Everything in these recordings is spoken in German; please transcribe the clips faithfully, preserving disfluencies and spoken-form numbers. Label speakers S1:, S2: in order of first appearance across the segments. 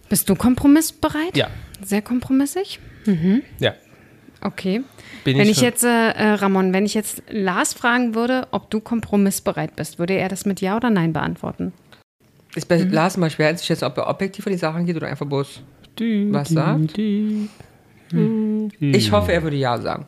S1: Bist du kompromissbereit?
S2: Ja.
S1: Sehr kompromissig? Mhm.
S2: Ja.
S1: Okay.
S2: Bin
S1: wenn
S2: ich
S1: ich
S2: schon.
S1: jetzt, äh, Ramon, wenn ich jetzt Lars fragen würde, ob du kompromissbereit bist, würde er das mit Ja oder Nein beantworten?
S3: Ist bei mhm. Lars mal schwer, sich jetzt, ob er objektiv an die Sachen geht oder einfach bloß
S2: die,
S3: was
S2: die,
S3: sagt.
S2: Die,
S3: hm. Ich hoffe, er würde Ja sagen.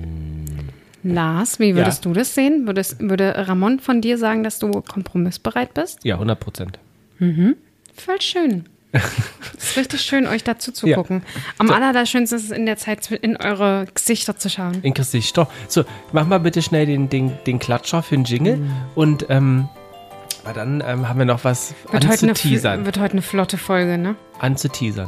S1: Lars, wie würdest
S2: ja.
S1: du das sehen? Würdest, würde Ramon von dir sagen, dass du kompromissbereit bist?
S2: Ja, hundert Prozent.
S1: Mhm. Voll schön. Es ist richtig schön, euch dazu zu ja. gucken. Am so. allerschönsten ist es in der Zeit, in eure Gesichter zu schauen.
S2: In Gesichter. So, mach mal bitte schnell den, den, den Klatscher für den Jingle. Mhm. Und ähm, dann ähm, haben wir noch was
S1: wird
S2: anzuteasern.
S1: Heute eine, wird heute eine flotte Folge, ne?
S2: Anzuteasern.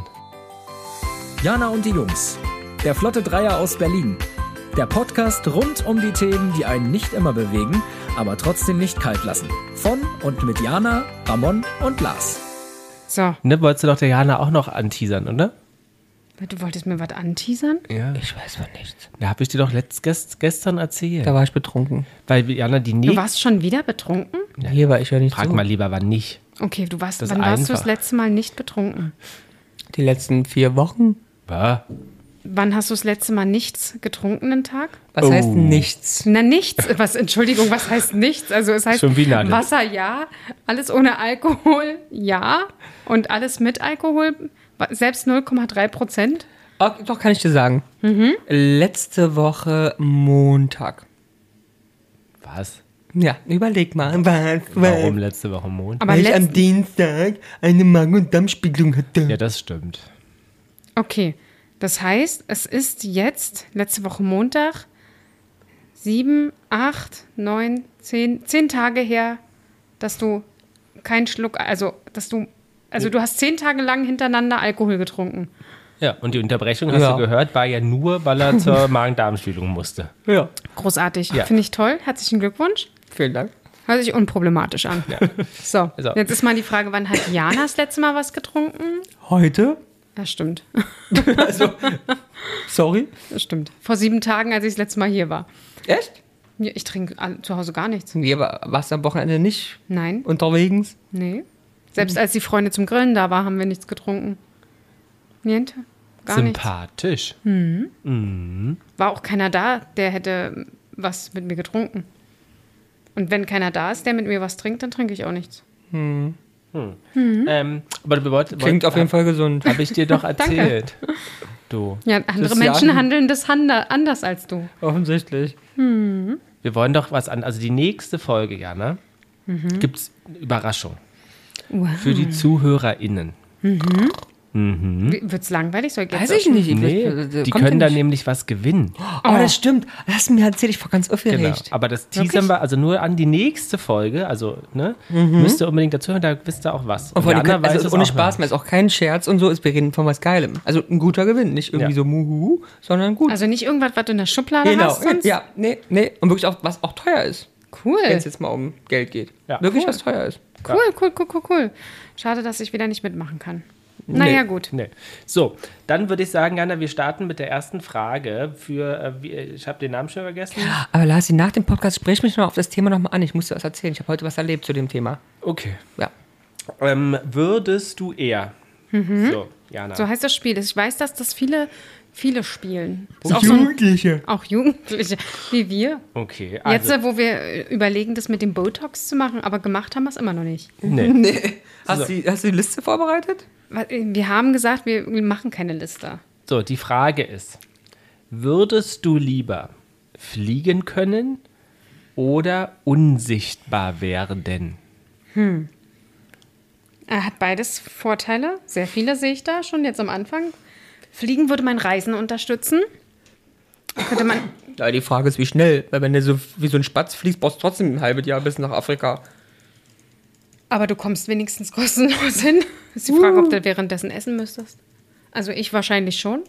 S4: Jana und die Jungs. Der Flotte Dreier aus Berlin. Der Podcast rund um die Themen, die einen nicht immer bewegen, aber trotzdem nicht kalt lassen. Von und mit Jana, Ramon und Lars.
S1: So.
S2: Ne, wolltest du doch der Jana auch noch anteasern, oder?
S1: Du wolltest mir was anteasern?
S2: Ja.
S3: Ich weiß von nichts.
S2: Da habe ich dir doch letzt, gest, gestern erzählt.
S3: Da war ich betrunken.
S2: Weil Jana die nicht.
S1: Du warst schon wieder betrunken?
S3: Ja, hier war ich ja nicht.
S2: Frag
S3: so.
S2: mal lieber, wann nicht.
S1: Okay, du warst,
S2: das
S1: wann
S2: einfach.
S1: warst du das letzte Mal nicht betrunken?
S3: Die letzten vier Wochen.
S2: Was?
S1: Wann hast du das letzte Mal nichts getrunken den Tag?
S3: Was oh. heißt nichts?
S1: Na, nichts. Was, Entschuldigung, was heißt nichts? Also es heißt Wasser, ja. Alles ohne Alkohol, ja. Und alles mit Alkohol, selbst null Komma drei Prozent.
S3: Oh, doch, kann ich dir sagen. Mhm. Letzte Woche Montag.
S2: Was?
S3: Ja, überleg mal. Was,
S2: Warum letzte Woche Montag?
S3: Aber Weil ich am Dienstag eine Magen- und Darmspiegelung hatte.
S2: Ja, das stimmt.
S1: Okay. Das heißt, es ist jetzt, letzte Woche Montag, sieben, acht, neun, zehn, zehn Tage her, dass du keinen Schluck, also, dass du, also du hast zehn Tage lang hintereinander Alkohol getrunken.
S2: Ja, und die Unterbrechung, hast
S3: ja.
S2: du gehört, war ja nur, weil er zur Magen-Darm-Spiegelung musste.
S3: Ja.
S1: Großartig.
S2: Ja.
S1: Finde ich toll. Herzlichen Glückwunsch.
S3: Vielen Dank.
S1: Hört sich unproblematisch an.
S2: Ja.
S1: So,
S2: also.
S1: Jetzt ist mal die Frage, wann hat Jana das letzte Mal was getrunken?
S3: Heute?
S1: Ja, stimmt.
S3: Also, sorry?
S1: Das stimmt. Vor sieben Tagen, als ich das letzte Mal hier war.
S3: Echt?
S1: Ja, ich trinke zu Hause gar nichts.
S3: Nee, aber warst du am Wochenende nicht
S1: Nein.
S3: unterwegs?
S1: Nee. Selbst als die Freunde zum Grillen da waren, haben wir nichts getrunken. Niente. Gar
S2: Sympathisch.
S1: nichts. Mhm. Mhm. War auch keiner da, der hätte was mit mir getrunken. Und wenn keiner da ist, der mit mir was trinkt, dann trinke ich auch nichts.
S3: Hm.
S2: Hm. Mhm. Ähm, aber wir wollten,
S3: Klingt
S2: wollt,
S3: auf jeden Fall gesund.
S2: Habe ich dir doch erzählt. Du.
S1: Ja, andere Menschen handeln das anders als du.
S3: Offensichtlich.
S1: Mhm.
S2: Wir wollen doch was an. Also die nächste Folge, Jana, mhm. gibt es eine Überraschung.
S1: Wow.
S2: Für die ZuhörerInnen.
S1: Mhm.
S2: Mhm.
S1: Wird es langweilig? Soll ich
S3: Weiß ich nicht.
S2: Nee, die können dann nämlich was gewinnen.
S3: Oh, oh, das stimmt. Das hast du mir erzählt. Ich war ganz aufgeregt.
S2: Genau. Aber das teasern wir also nur an die nächste Folge. Also, ne? Mhm. Müsst ihr unbedingt dazuhören, da wisst ihr auch was.
S3: Und und können, also ohne Spaß, mehr ist auch kein Scherz und so. Ist, wir reden von was Geilem. Also ein guter Gewinn. Nicht irgendwie ja. so muhu, sondern gut.
S1: Also nicht irgendwas, was du in der Schublade
S3: genau.
S1: hast sonst?
S3: Ja, nee, nee. Und wirklich auch, was auch teuer ist.
S1: Cool.
S3: Wenn es jetzt mal um Geld geht.
S2: Ja.
S3: Wirklich,
S1: cool.
S3: was teuer ist.
S1: Cool, cool, cool, cool, cool. Schade, dass ich wieder nicht mitmachen kann. Naja, nee. gut.
S2: Nee. So, dann würde ich sagen, Jana, wir starten mit der ersten Frage für, äh, wie, ich habe den Namen schon vergessen.
S3: Aber Lars, nach dem Podcast sprich mich noch auf das Thema nochmal an. Ich muss dir was erzählen. Ich habe heute was erlebt zu dem Thema.
S2: Okay.
S3: Ja.
S2: Ähm, würdest du eher,
S1: mhm.
S2: so, Jana.
S1: So heißt das Spiel. Ich weiß, dass das viele, viele spielen.
S3: Auch, auch Jugendliche.
S1: So ein, auch Jugendliche, wie wir.
S2: Okay. Also.
S1: Jetzt, wo wir überlegen, das mit dem Botox zu machen, aber gemacht haben wir es immer noch nicht.
S2: Nee.
S3: nee. Hast,
S2: so.
S3: du, hast du die Liste vorbereitet?
S1: Wir haben gesagt, wir machen keine Liste.
S2: So, die Frage ist, würdest du lieber fliegen können oder unsichtbar werden?
S1: Hm. Er hat beides Vorteile. Sehr viele sehe ich da schon jetzt am Anfang. Fliegen würde mein Reisen unterstützen. Könnte man.
S3: Ja, die Frage ist, wie schnell. Weil wenn du so wie so ein Spatz fliegst, brauchst du trotzdem ein halbes Jahr bis nach Afrika.
S1: Aber du kommst wenigstens kostenlos hin. Ist die Frage, ob du währenddessen essen müsstest. Also ich wahrscheinlich schon.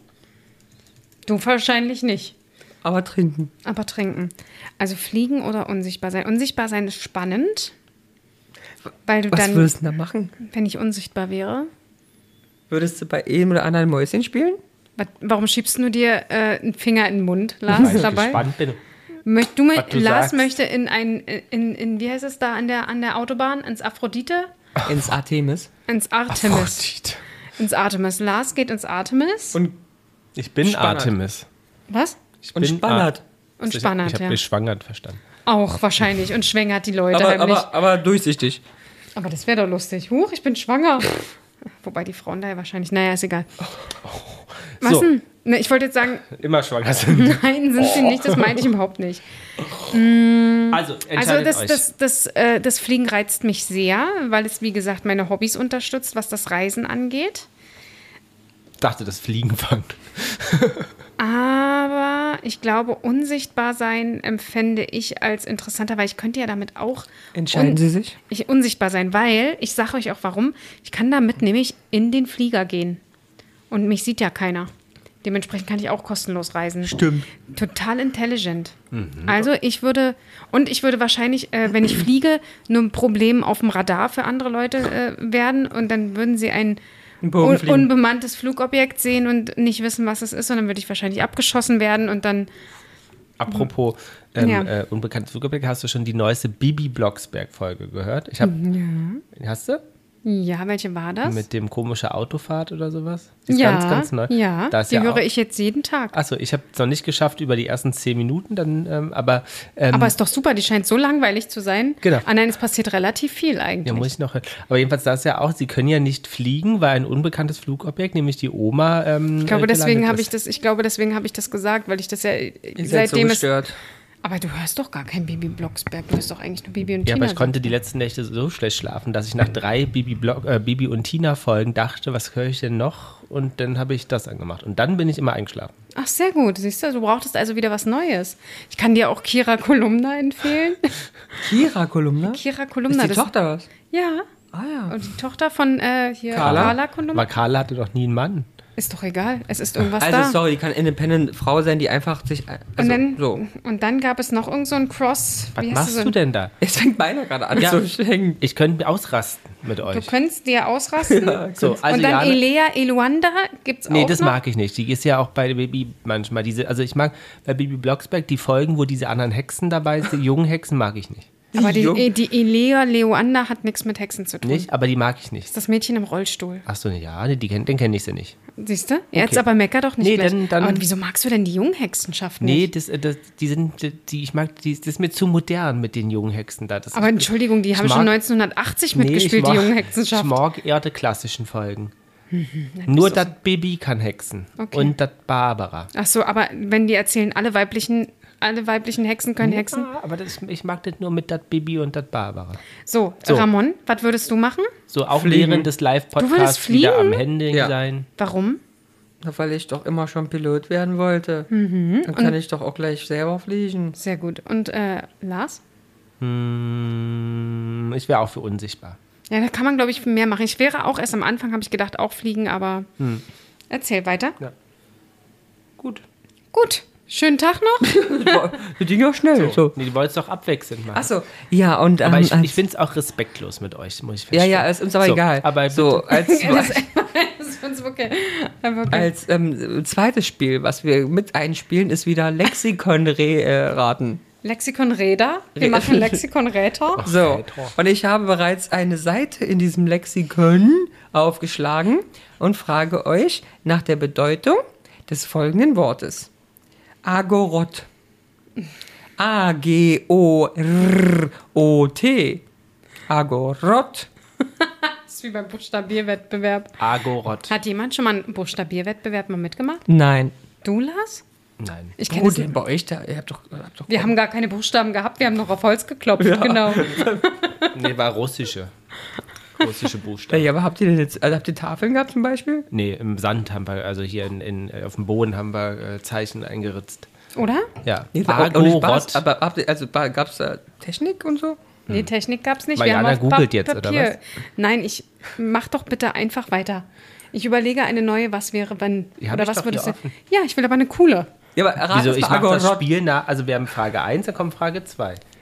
S1: Du wahrscheinlich nicht.
S3: Aber trinken.
S1: Aber trinken. Also fliegen oder unsichtbar sein. Unsichtbar sein ist spannend. Weil du
S3: Was
S1: dann,
S3: würdest du da machen?
S1: Wenn ich unsichtbar wäre?
S3: Würdest du bei einem oder anderen Mäuschen spielen?
S1: Warum schiebst du dir äh, einen Finger in den Mund, Lars,
S2: Weil ich
S1: dabei?
S2: gespannt bin.
S1: Möcht, du,
S2: du
S1: Lars
S2: sagst.
S1: möchte in ein, in, in, wie heißt es da an der, an der Autobahn? Ins Aphrodite?
S3: Ins Artemis.
S1: Ins Artemis.
S2: Aphrodite.
S1: Ins Artemis. Lars geht ins Artemis.
S3: Und,
S2: Ich bin
S3: Spannend.
S2: Artemis.
S1: Was?
S2: Ich
S3: und
S2: bin
S3: spannert.
S1: Und
S2: Ich, ich
S1: spannend,
S2: habe
S1: ja.
S2: geschwangert verstanden.
S1: Auch wahrscheinlich. Und schwängert die Leute
S3: Aber,
S1: heimlich.
S3: aber, aber durchsichtig.
S1: Aber das wäre doch lustig. Huch, ich bin schwanger. Wobei die Frauen da ja wahrscheinlich, naja, ist egal. Was
S2: So.
S1: denn? Ne, ich wollte jetzt sagen,
S2: Immer schwanger sind.
S1: nein, sind sie nicht, das meinte ich überhaupt nicht.
S2: Also,
S1: Also
S2: entscheidet
S1: das,
S2: euch.
S1: das, das, äh, das Fliegen reizt mich sehr, weil es, wie gesagt, meine Hobbys unterstützt, was das Reisen angeht.
S2: Ich dachte, das Fliegen fangt.
S1: Aber ich glaube, unsichtbar sein empfände ich als interessanter, weil ich könnte ja damit auch
S3: Entscheiden
S1: un-
S3: Sie sich?
S1: ich, unsichtbar sein, weil, ich sage euch auch warum, ich kann damit nämlich in den Flieger gehen. Und mich sieht ja keiner. Dementsprechend kann ich auch kostenlos reisen.
S3: Stimmt.
S1: Total intelligent. Also ich würde, und ich würde wahrscheinlich, äh, wenn ich fliege, nur ein Problem auf dem Radar für andere Leute äh, werden und dann würden sie ein
S3: Ein Bogen
S1: un
S3: fliegen.
S1: unbemanntes Flugobjekt sehen und nicht wissen, was es ist und dann würde ich wahrscheinlich abgeschossen werden und dann,
S2: Apropos ähm,
S1: Ja.
S2: äh, unbekanntes Flugobjekt, hast du schon die neueste Bibi Blocksberg-Folge gehört? Ich hab, ja. Hast du?
S1: ja, welche war das?
S2: Mit dem komische Autofahrt oder sowas? Die ist
S1: ja,
S2: ganz, ganz neu.
S1: ja,
S2: Da ist
S1: die
S2: ja
S1: höre
S2: auch-
S1: ich jetzt jeden Tag.
S2: Achso, ich habe es noch nicht geschafft über die ersten zehn Minuten, dann, ähm, aber, ähm,
S1: Aber ist doch super, die scheint so langweilig zu sein.
S2: Genau.
S1: Ah nein, es passiert relativ viel eigentlich.
S2: ja, muss ich noch. Aber jedenfalls das ja auch, sie können ja nicht fliegen, weil ein unbekanntes Flugobjekt, nämlich die Oma. Ähm,
S1: Ich glaube,
S2: äh,
S1: deswegen
S2: gelandet
S1: habe
S2: ist.
S1: ich das, ich glaube, deswegen habe ich das gesagt, weil ich das ja
S3: Ihr seid so
S1: seitdem es.
S3: gestört.
S1: Aber du hörst doch gar kein Bibi Blocksberg, du hörst doch eigentlich nur Bibi und
S2: Ja,
S1: Tina.
S2: aber ich konnte die letzten Nächte so schlecht schlafen, dass ich nach drei Bibi, Block, äh, Bibi und Tina Folgen dachte, was höre ich denn noch? Und dann habe ich das angemacht. Und dann bin ich immer eingeschlafen.
S1: Ach, sehr gut. Siehst du, du brauchtest also wieder was Neues. Ich kann dir auch Kira Kolumna empfehlen.
S3: Kira Kolumna?
S1: Kira
S3: Ist
S1: Kolumna.
S3: die Tochter was?
S1: Ja.
S3: Ah ja.
S1: Und die Tochter von äh, hier
S3: Carla?
S1: Carla Kolumna.
S2: Aber Carla hatte doch nie einen Mann.
S1: Ist doch egal. Es ist irgendwas
S3: Also
S1: da.
S3: sorry, die kann independent Frau sein, die einfach sich... Also,
S1: und, dann,
S3: so.
S1: und dann gab es noch irgend so ein Cross.
S2: Was
S1: wie heißt
S2: machst
S1: so
S2: du
S1: ein-
S2: denn da?
S3: Jetzt fängt meiner gerade an
S2: Ja.
S3: zu hängen.
S2: Ich könnte ausrasten mit
S1: Du
S2: euch.
S1: könntest dir ausrasten.
S2: So, also
S1: und dann
S2: Jana-
S1: Elea Eluanda gibt's
S2: Nee,
S1: auch
S2: das
S1: noch.
S2: mag ich nicht. Die ist ja auch bei Baby manchmal. Diese, also ich mag bei Baby Blocksberg die Folgen, wo diese anderen Hexen dabei sind, die jungen Hexen mag ich nicht.
S1: Aber die,
S3: Jung-
S1: die Elea Leoanda hat nichts mit Hexen zu tun.
S2: Nicht, aber die mag ich nicht.
S1: Das ist das Mädchen im Rollstuhl.
S2: Achso, ja, nee, die kenn, den kenne ich sie nicht.
S1: Siehst du? Jetzt aber mecker doch nicht
S2: Nee,
S1: gleich.
S2: dann- dann-
S1: aber wieso magst du denn die Junghexenschaft
S2: Nee,
S1: nicht?
S2: das, äh, das, die sind, die- die, ich mag, die, das ist mir zu modern mit den jungen Hexen da. Das
S1: Aber
S2: ist,
S1: Entschuldigung, die
S2: ich
S1: haben
S2: mag-
S1: schon neunzehnhundertachtzig
S2: Nee,
S1: mitgespielt,
S2: ich mag,
S1: die
S2: Ich
S1: Junghexenschaft.
S2: mag eher die klassischen Folgen. Nur das Baby kann hexen.
S1: Okay.
S2: Und das Barbara.
S1: Ach so, aber wenn die erzählen, alle weiblichen, alle weiblichen Hexen können Hexen.
S2: Ja, aber das, ich mag das nur mit das Baby und das Barbara.
S1: So,
S2: So.
S1: Ramon, was würdest du machen?
S2: So, auch
S3: Fliegen.
S2: während des
S1: Du würdest
S2: Live-Podcasts wieder am
S1: fliegen?
S2: Handling
S3: Ja.
S2: sein.
S1: Warum?
S3: Na, weil ich doch immer schon Pilot werden wollte.
S1: Mhm.
S3: Dann kann ich doch auch gleich selber fliegen.
S1: Sehr gut. Und äh, Lars?
S2: Hm, ich wäre auch für unsichtbar.
S1: Ja, da kann man, glaube ich, mehr machen. Ich wäre auch erst am Anfang, habe ich gedacht, auch fliegen, aber
S2: Hm.
S1: erzähl weiter.
S2: Gut.
S1: Gut. Schönen Tag noch.
S3: Das ging ja schnell. So.
S2: Nee, die wollt's doch abwechselnd machen.
S3: Achso, ja, und.
S2: Aber
S3: ähm,
S2: ich,
S3: als-
S2: ich finde es auch respektlos mit euch, muss ich
S3: Ja,
S2: feststellen.
S3: ja, ist uns aber
S2: So,
S3: egal.
S2: aber
S3: so, als,
S1: das, das ist uns okay. Aber okay.
S3: als ähm, zweites Spiel, was wir mit einspielen, ist wieder Lexikon-Raten.
S1: Lexikon-Räder. Wir machen Lexikon-Räter.
S3: So,
S2: Räter.
S3: und ich habe bereits eine Seite in diesem Lexikon aufgeschlagen und frage euch nach der Bedeutung des folgenden Wortes. Agorot. A G O R O T. Agorot.
S1: Das ist wie beim Buchstabierwettbewerb.
S2: Agorot.
S1: Hat jemand schon mal einen Buchstabierwettbewerb mal mitgemacht?
S3: Nein.
S1: Du, Lars?
S2: Nein.
S1: Ich kenne
S3: Wo
S1: es
S3: denn
S1: nicht.
S3: bei euch da? Ihr habt doch, ihr habt doch
S1: Wir haben gar keine Buchstaben gehabt, wir haben noch auf Holz geklopft, genau.
S2: Nee, war russische. Russische Buchstaben.
S3: Ja, aber habt ihr denn jetzt, also habt ihr Tafeln gehabt zum Beispiel?
S2: Nee, im Sand haben wir, also hier in, in, auf dem Boden haben wir äh, Zeichen eingeritzt.
S1: Oder?
S2: Ja.
S3: Nee, war auch nicht Spaß,
S2: Agorot.
S3: aber habt ihr, also gab es da Technik und so?
S1: Nee, Technik gab es nicht.
S2: Mariana
S1: wir haben auf
S2: googelt
S1: Pa-
S2: jetzt, oder
S1: Papier.
S2: was?
S1: Nein, ich mach doch bitte einfach weiter. Ich überlege eine neue, was wäre, wenn.
S2: Die hab
S1: oder
S2: ich
S1: was
S2: doch
S1: würdest
S2: hier
S1: du.
S2: offen.
S1: Ja, ich will aber eine coole.
S3: Ja, aber rat
S2: Wieso?
S3: es
S2: Ich
S3: mal
S2: mache das
S3: Agorot.
S2: Spiel nach, also wir haben Frage eins, dann kommt Frage zwei.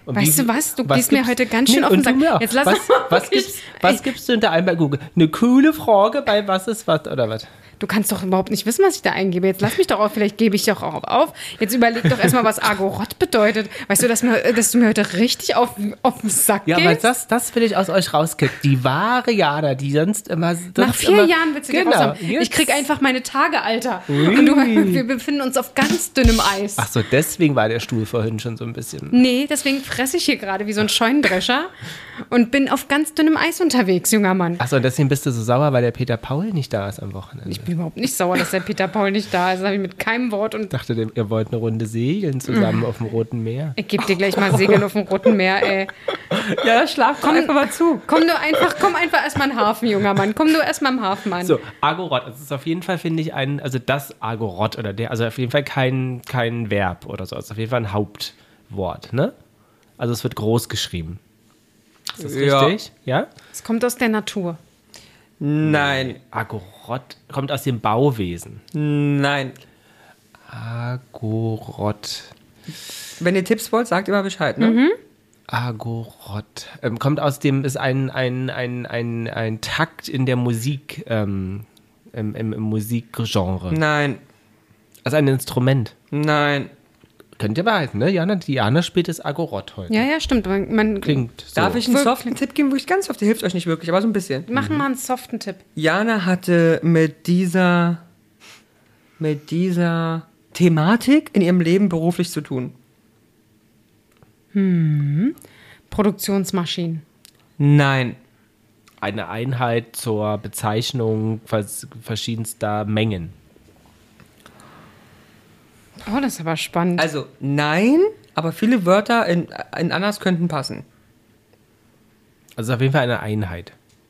S2: Und
S1: Weißt
S2: wie-
S1: du was? Du
S2: was
S1: gehst mir
S2: gibt's-
S1: heute ganz schön auf
S2: und
S1: den Sack.
S2: du mir auch.
S1: Jetzt lass
S2: was,
S1: uns mal
S2: was,
S1: wirklich-
S2: gibst, was gibst du hinter ein bei Google? Eine coole Frage bei was ist was oder was?
S1: Du kannst doch überhaupt nicht wissen, was ich da eingebe. Jetzt lass mich doch auf, vielleicht gebe ich doch auch auf. Jetzt überleg doch erstmal, was Agorot bedeutet. Weißt du, dass, mir, dass du mir heute richtig auf, auf den Sack
S2: Ja,
S1: gehst?
S2: aber das, das will ich aus euch rauskriegen. Die wahre Jana, die sonst immer... Sonst
S1: Nach vier
S2: immer,
S1: Jahren willst du
S2: genau,
S1: dir raus haben. Ich
S2: jetzt-
S1: krieg einfach meine Tage, Alter. Und du, wir befinden uns auf ganz dünnem Eis.
S2: Ach so, deswegen war der Stuhl vorhin schon so ein bisschen...
S1: Nee, deswegen fresse ich hier gerade wie so ein Scheunendrescher und bin auf ganz dünnem Eis unterwegs, junger Mann.
S2: Ach so, und deswegen bist du so sauer, weil der Peter Paul nicht da ist am Wochenende.
S1: Ich bin überhaupt nicht sauer, dass der Peter Paul nicht da ist. Das habe ich mit keinem Wort. Und
S2: Ich dachte, ihr wollt eine Runde segeln zusammen auf dem Roten Meer.
S1: ich gebe dir gleich mal Segeln auf dem Roten Meer, ey.
S3: Ja, schlaf doch einfach mal zu.
S1: Komm du einfach, komm einfach erstmal in den Hafen, junger Mann. Komm du erstmal im Hafen an.
S2: So, Agorot, das ist auf jeden Fall, finde ich, ein, also das Agorot oder der, also auf jeden Fall kein, kein Verb oder so, es ist auf jeden Fall ein Hauptwort, ne? Also es wird groß geschrieben. Ist das
S3: Ja.
S2: richtig? Ja?
S1: Es kommt aus der Natur.
S3: Nein,
S2: Agorot kommt aus dem Bauwesen.
S3: nein.
S2: Agorot.
S3: Wenn ihr Tipps wollt, sagt immer Bescheid, ne?
S2: Agorot. Ähm, kommt aus dem, ist ein, ein, ein, ein, ein Takt in der Musik, ähm, im, im, im Musikgenre.
S3: Nein,
S2: Also ein Instrument.
S3: nein.
S2: Könnt ihr behalten, ne? Jana, die Jana spielt das Agorot heute.
S1: Ja, ja, stimmt. Man, man
S2: Klingt so.
S3: Darf ich einen
S1: Wirklich?
S3: soften Tipp geben, wo ich ganz oft, der hilft euch nicht wirklich, aber so ein bisschen.
S1: Machen mal einen soften Tipp.
S3: Jana hatte mit dieser, mit dieser Thematik in ihrem Leben beruflich zu tun.
S1: Produktionsmaschinen.
S3: Nein,
S2: Eine Einheit zur Bezeichnung vers verschiedenster Mengen.
S1: Oh, das ist aber spannend.
S3: also nein, aber viele Wörter in, in anders könnten passen.
S2: Also auf jeden Fall eine Einheit.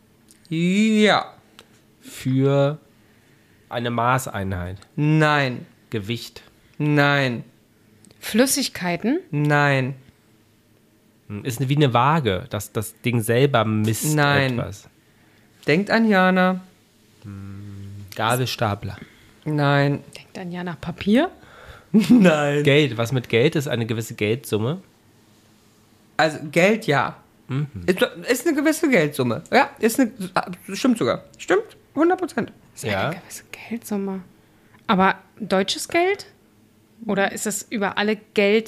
S3: Ja,
S2: Für eine Maßeinheit.
S3: nein,
S2: Gewicht.
S3: nein,
S1: Flüssigkeiten.
S3: nein,
S2: Hm, Ist wie eine Waage. Das, das Ding selber misst
S3: Nein.
S2: etwas.
S3: denkt an Jana.
S2: Gabelstapler.
S3: Nein,
S1: Denkt dann ja nach Papier.
S3: nein.
S2: Geld. Was mit Geld ist eine gewisse Geldsumme.
S3: Also Geld, ja. Ist, ist eine gewisse Geldsumme. Ja, ist eine, stimmt sogar. Stimmt, hundert Prozent.
S1: Das ist
S2: Ja.
S1: eine gewisse Geldsumme. Aber deutsches Geld? Oder ist es über alle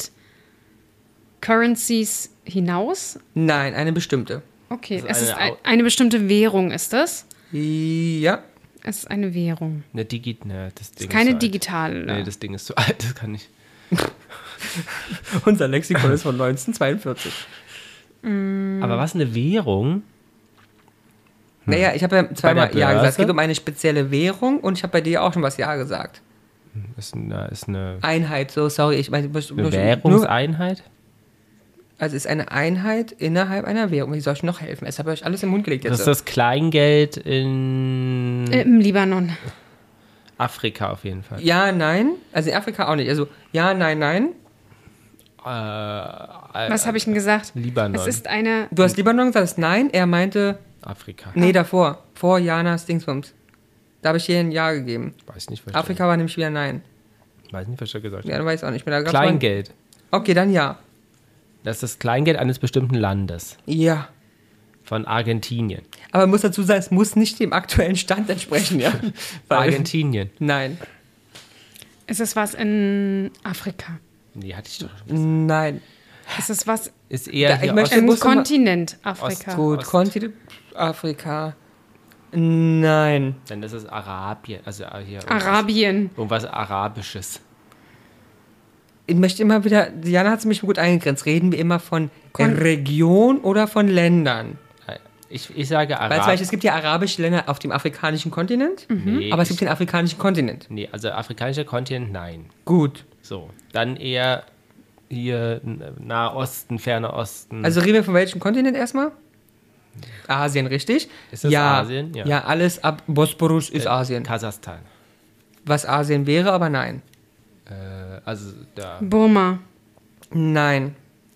S1: Geld-Currencies hinaus?
S3: Nein, eine bestimmte.
S1: Okay,
S2: Also
S1: es ist
S2: eine
S1: ein,
S2: Au-
S1: eine bestimmte Währung, ist das?
S3: Ja.
S1: Es ist eine Währung.
S2: Eine Digi ne, das Ding
S1: Ist keine
S2: so alt.
S1: digitale.
S2: Nee, das Ding ist zu alt. Das kann ich.
S3: Unser Lexikon ist von neunzehnhundertzweiundvierzig.
S2: Aber was eine Währung?
S3: Naja, ich habe ja zweimal
S2: der
S3: Ja gesagt. Es
S2: Börse?
S3: geht um eine spezielle Währung und ich habe bei dir auch schon was Ja gesagt.
S2: Ist eine, ist eine,
S3: Einheit, so, sorry. Ich meine,
S2: eine
S3: nur,
S2: Währungseinheit?
S3: also es ist eine Einheit innerhalb einer Währung. Wie soll ich noch helfen? Es habe euch alles im Mund gelegt
S2: Das
S3: jetzt.
S2: ist das Kleingeld in
S1: Äh, Im Libanon.
S2: Afrika auf jeden Fall.
S3: Ja, nein. Also in Afrika auch nicht. Also ja, nein, nein.
S2: Äh, äh,
S1: Was habe ich denn gesagt?
S2: Libanon.
S1: Es ist eine.
S3: Du hast Libanon gesagt, das ist nein. Er meinte,
S2: Afrika.
S3: nee, davor. Vor Janas Dingsbums. Da habe ich hier ein Ja gegeben.
S2: Weiß nicht, was
S3: Afrika war nämlich wieder Nein.
S2: ich, weiß nicht, was ich gesagt
S3: Ja,
S2: habe.
S3: dann weiß ich auch nicht mehr. Da gab's
S2: Kleingeld.
S3: mal- Okay, dann Ja.
S2: Das ist das Kleingeld eines bestimmten Landes.
S3: Ja.
S2: Von Argentinien.
S3: Aber man muss dazu sagen, es muss nicht dem aktuellen Stand entsprechen, ja. Weil-
S2: Argentinien.
S3: Nein.
S1: Ist es was in Afrika?
S2: Nee, hatte ich doch schon.
S3: Nein.
S1: Ist es was
S2: Ist eher
S3: Da- ich
S2: hier
S3: möchte-
S2: Ost-
S1: im
S3: muss noch mal-
S1: Kontinent Afrika?
S3: Gut,
S2: Ost.
S3: Kontinent Afrika. Nein.
S2: Dann ist es Arabien. Also äh, hier irgendwas-
S1: Arabien.
S2: Irgendwas Arabisches.
S3: Ich möchte immer wieder, Diana hat es mich gut eingegrenzt. Reden wir immer von
S1: Kon-
S3: Region oder von Ländern?
S2: Ich, ich sage
S3: Weil zum
S2: Arabien.
S3: Beispiel, es gibt ja arabische Länder auf dem afrikanischen Kontinent,
S2: Nee,
S3: aber es
S2: ich,
S3: gibt den afrikanischen Kontinent.
S2: nee, also afrikanischer Kontinent, nein.
S3: Gut.
S2: So, dann eher hier N- Nahosten, Ferner Osten.
S3: Also reden wir von welchem Kontinent erstmal? Asien, richtig?
S2: Ist das
S3: ja,
S2: Asien? Ja.
S3: Ja, alles ab Bosporus ist
S2: Äh,
S3: Asien.
S2: Kasachstan.
S3: Was Asien wäre, aber nein.
S2: Äh, also da.
S1: Burma.
S3: Nein.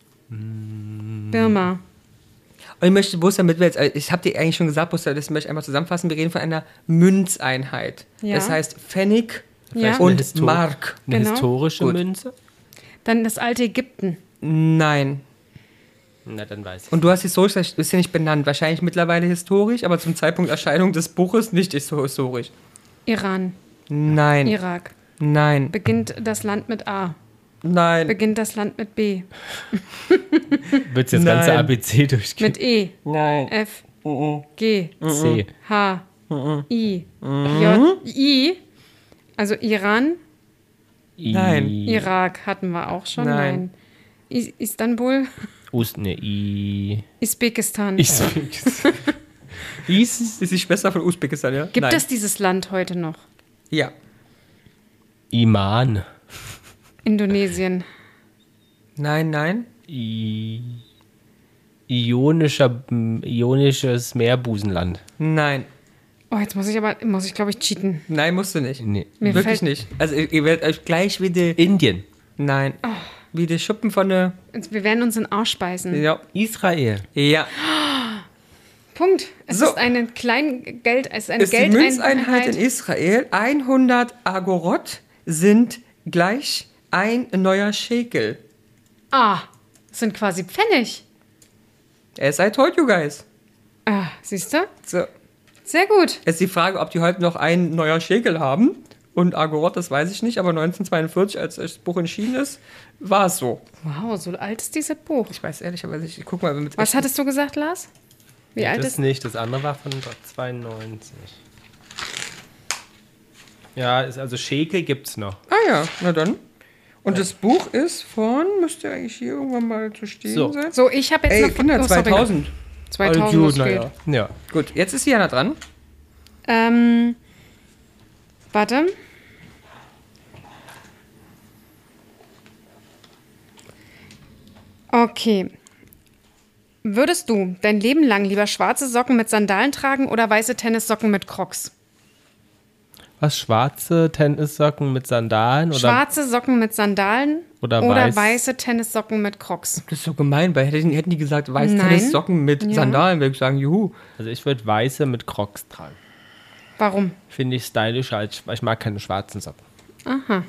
S1: Birma.
S3: Und ich möchte bloß, damit wir jetzt, ich habe dir eigentlich schon gesagt, bloß das möchte ich einmal zusammenfassen, wir reden von einer Münzeinheit.
S1: Ja.
S3: Das heißt Pfennig
S1: Ja.
S3: und
S2: eine Histo-
S3: Mark.
S2: Eine
S1: Genau.
S2: historische
S3: Gut.
S2: Münze?
S1: Dann das alte Ägypten.
S3: Nein.
S2: Na, dann weiß ich.
S3: Und du hast historisch, das ist ja nicht benannt. Wahrscheinlich mittlerweile historisch, aber zum Zeitpunkt Erscheinung des Buches nicht historisch.
S1: Iran,
S3: Nein.
S1: Irak.
S3: Nein.
S1: Beginnt das Land mit A.
S3: Nein.
S1: Beginnt das Land mit B.
S2: Wird jetzt das
S3: Nein.
S2: ganze A B C durchgehen?
S1: Mit E,
S3: Nein.
S1: F,
S3: Mhm.
S1: G,
S2: C.
S1: H, I, J, I. Also Iran,
S3: Nein.
S2: I,
S1: Irak hatten wir auch schon.
S3: Nein.
S1: Nein. I Istanbul,
S2: Us, ne, I.
S1: Usbekistan.
S2: Usbekistan. Is.
S3: Ist die Schwester von Usbekistan, ja?
S1: Gibt
S3: Nein.
S1: es dieses Land heute noch?
S3: Ja.
S2: Iman.
S1: Indonesien.
S3: Nein, nein.
S2: I, Ionischer, ionisches Meerbusenland.
S3: Nein.
S1: Oh, jetzt muss ich aber, muss ich glaube ich cheaten.
S3: Nein, musst du nicht.
S2: Nee.
S1: Mir
S3: Wirklich
S1: fällt-
S3: nicht. Also ihr ihr werdet euch gleich wie die...
S2: Indien.
S3: Nein. Wie die Schuppen von der...
S1: Wir werden uns in den Arsch beißen.
S3: Ja.
S2: Israel.
S3: Ja.
S1: Punkt. Es
S3: So.
S1: ist ein Kleingeld, es ist eine
S3: Ist die
S1: Geldeinheit.
S3: Münzeinheit in Israel. hundert Agorot sind gleich ein neuer Shekel.
S1: Ah, das sind quasi Pfennig.
S3: As I told you guys.
S1: Ah, siehst du?
S3: So.
S1: Sehr gut.
S3: Jetzt die Frage, ob die heute noch ein neuer Shekel haben. Und Agorot, das weiß ich nicht, aber neunzehnhundertzweiundvierzig, als das Buch erschienen ist, war es so.
S1: Wow, so alt ist dieses Buch.
S3: Ich weiß ehrlicherweise nicht. Ich guck mal mit
S1: Was hattest du gesagt, Lars? Wie alt
S2: das
S1: ist?
S2: nicht, das andere war von zweiundneunzig. Ja, ist also Shekel gibt's noch.
S3: Ah ja, na dann. Und das Buch ist von, müsste eigentlich hier irgendwann mal zu stehen
S2: So.
S3: sein.
S1: So, ich habe jetzt
S3: Ey,
S1: noch
S3: Kinder,
S1: oh, sorry.
S3: zweitausend.
S1: zweitausend
S3: Alles gut,
S1: was
S3: naja.
S1: geht.
S2: Ja.
S3: Gut, jetzt ist Jana dran.
S1: Ähm, warte. Okay. Würdest du dein Leben lang lieber schwarze Socken mit Sandalen tragen oder weiße Tennissocken mit Crocs?
S2: Was, schwarze Tennissocken mit Sandalen? Oder?
S1: Schwarze Socken mit Sandalen
S2: Oder
S1: oder
S2: weiß-
S1: weiße Tennissocken mit Crocs?
S3: Das ist so gemein, weil hätten, hätten die gesagt, weiß
S1: Nein.
S3: Tennissocken mit
S1: Ja.
S3: Sandalen, würde ich sagen, juhu.
S2: Also ich würde weiße mit Crocs tragen.
S1: Warum?
S2: Finde ich stylischer, als ich mag keine schwarzen Socken.
S1: Aha.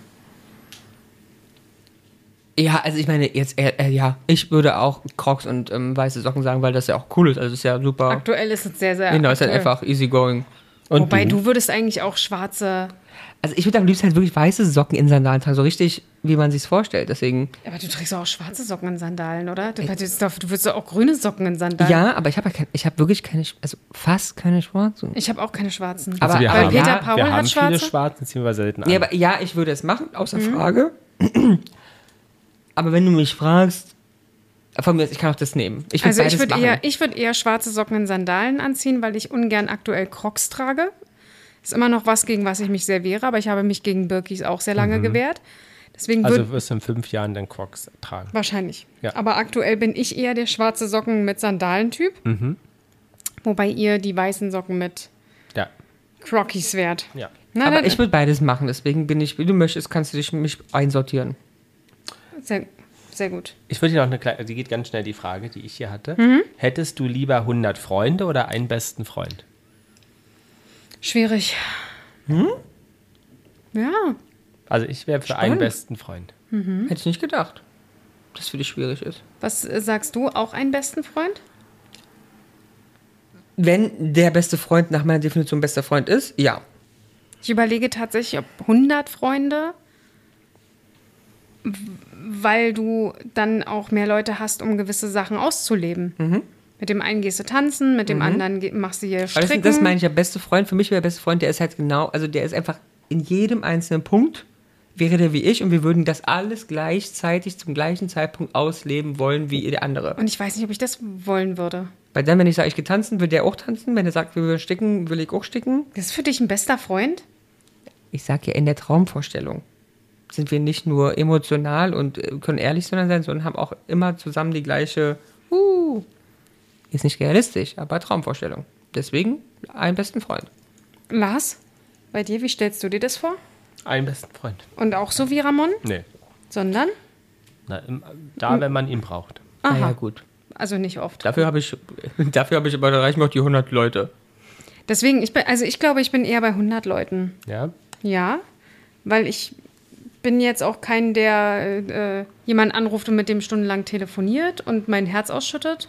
S3: Ja, also ich meine, jetzt, äh, äh, ja, ich würde auch Crocs und ähm, weiße Socken sagen, weil das ja auch cool ist. Also das ist ja super.
S1: Aktuell ist es sehr, sehr
S3: Genau, ist halt
S1: aktuell.
S3: einfach easygoing.
S2: Und
S1: Wobei
S2: du?
S1: du würdest eigentlich auch schwarze.
S3: Also ich würde am liebsten halt wirklich weiße Socken in Sandalen tragen, so richtig, wie man sich's vorstellt. Deswegen,
S1: Aber du trägst doch auch schwarze Socken in Sandalen, oder? Du, du, du würdest doch auch grüne Socken in Sandalen.
S3: ja, aber ich habe kein, ich habe wirklich keine, also fast keine schwarzen.
S1: Ich habe auch keine schwarzen.
S3: Aber-
S2: Also wir
S1: Weil
S2: haben,
S1: Peter
S3: ja,
S1: Paul
S2: wir
S1: hat
S2: haben viele
S1: schwarze.
S2: schwarze, ziehen wir selten an.
S3: Nee, aber ja, ich würde es machen, außer
S1: Mhm.
S3: Frage. Aber wenn du mich fragst, von mir aus, ich kann auch das nehmen. Ich würd
S1: Also ich
S3: beides
S1: würde
S3: machen.
S1: eher, ich würd eher schwarze Socken in Sandalen anziehen, weil ich ungern aktuell Crocs trage. Ist immer noch was, gegen was ich mich sehr wehre, aber ich habe mich gegen Birkis auch sehr lange gewehrt. Deswegen würde
S2: also wirst du in fünf Jahren dann Crocs tragen.
S1: wahrscheinlich.
S2: Ja.
S1: Aber aktuell bin ich eher der schwarze Socken mit Sandalen-Typ. Wobei ihr die weißen Socken mit
S2: Ja,
S1: Crockies wärt.
S2: ja.
S1: Na,
S3: aber
S1: dann,
S3: ich würde beides machen, deswegen bin ich, wie du möchtest, kannst du dich mich einsortieren.
S1: sehr, sehr gut.
S2: Ich würde dir noch eine kleine, die geht ganz schnell, die Frage, die ich hier hatte.
S1: Mhm.
S2: Hättest du lieber hundert Freunde oder einen besten Freund?
S1: Schwierig. Hm? Ja.
S2: Also ich wäre für
S3: Spannend.
S2: einen besten Freund.
S3: Hätte ich nicht gedacht, dass für dich schwierig ist.
S1: Was äh, sagst du? Auch einen besten Freund?
S3: Wenn der beste Freund nach meiner Definition bester Freund ist, ja.
S1: Ich überlege tatsächlich, ob hundert Freunde, w- weil du dann auch mehr Leute hast, um gewisse Sachen auszuleben. Mit dem einen gehst du tanzen, mit dem anderen ge- machst du hier
S3: Aber
S1: Stricken.
S3: das, das meine ich ja, beste Freund. Für mich wäre der beste Freund, der ist halt genau, also der ist einfach in jedem einzelnen Punkt, wäre der wie ich und wir würden das alles gleichzeitig zum gleichen Zeitpunkt ausleben wollen wie der andere.
S1: Und ich weiß nicht, ob ich das wollen würde.
S3: Weil dann, wenn ich sage, ich gehe tanzen, will der auch tanzen. Wenn er sagt, wir wollen sticken, will ich auch sticken.
S1: Das ist für dich ein bester Freund?
S3: Ich sage ja, in der Traumvorstellung sind wir nicht nur emotional und äh, können ehrlich zueinander sein, sondern haben auch immer zusammen die gleiche, uh, ist nicht realistisch, aber Traumvorstellung. Deswegen einen besten Freund.
S1: Lars, bei dir, wie stellst du dir das vor?
S2: Einen besten Freund.
S1: Und auch so wie Ramon?
S2: Nee.
S1: Sondern?
S2: Na, im, da, wenn man ihn braucht.
S1: Aha.
S3: Na ja, gut.
S1: Also nicht oft.
S3: Dafür habe ich, dafür habe ich aber, da reichen mir auch die hundert Leute.
S1: Deswegen, ich bin, also ich glaube, ich bin eher bei hundert Leuten.
S2: Ja?
S1: Ja, weil ich bin jetzt auch kein, der äh, jemanden anruft und mit dem stundenlang telefoniert und mein Herz ausschüttet.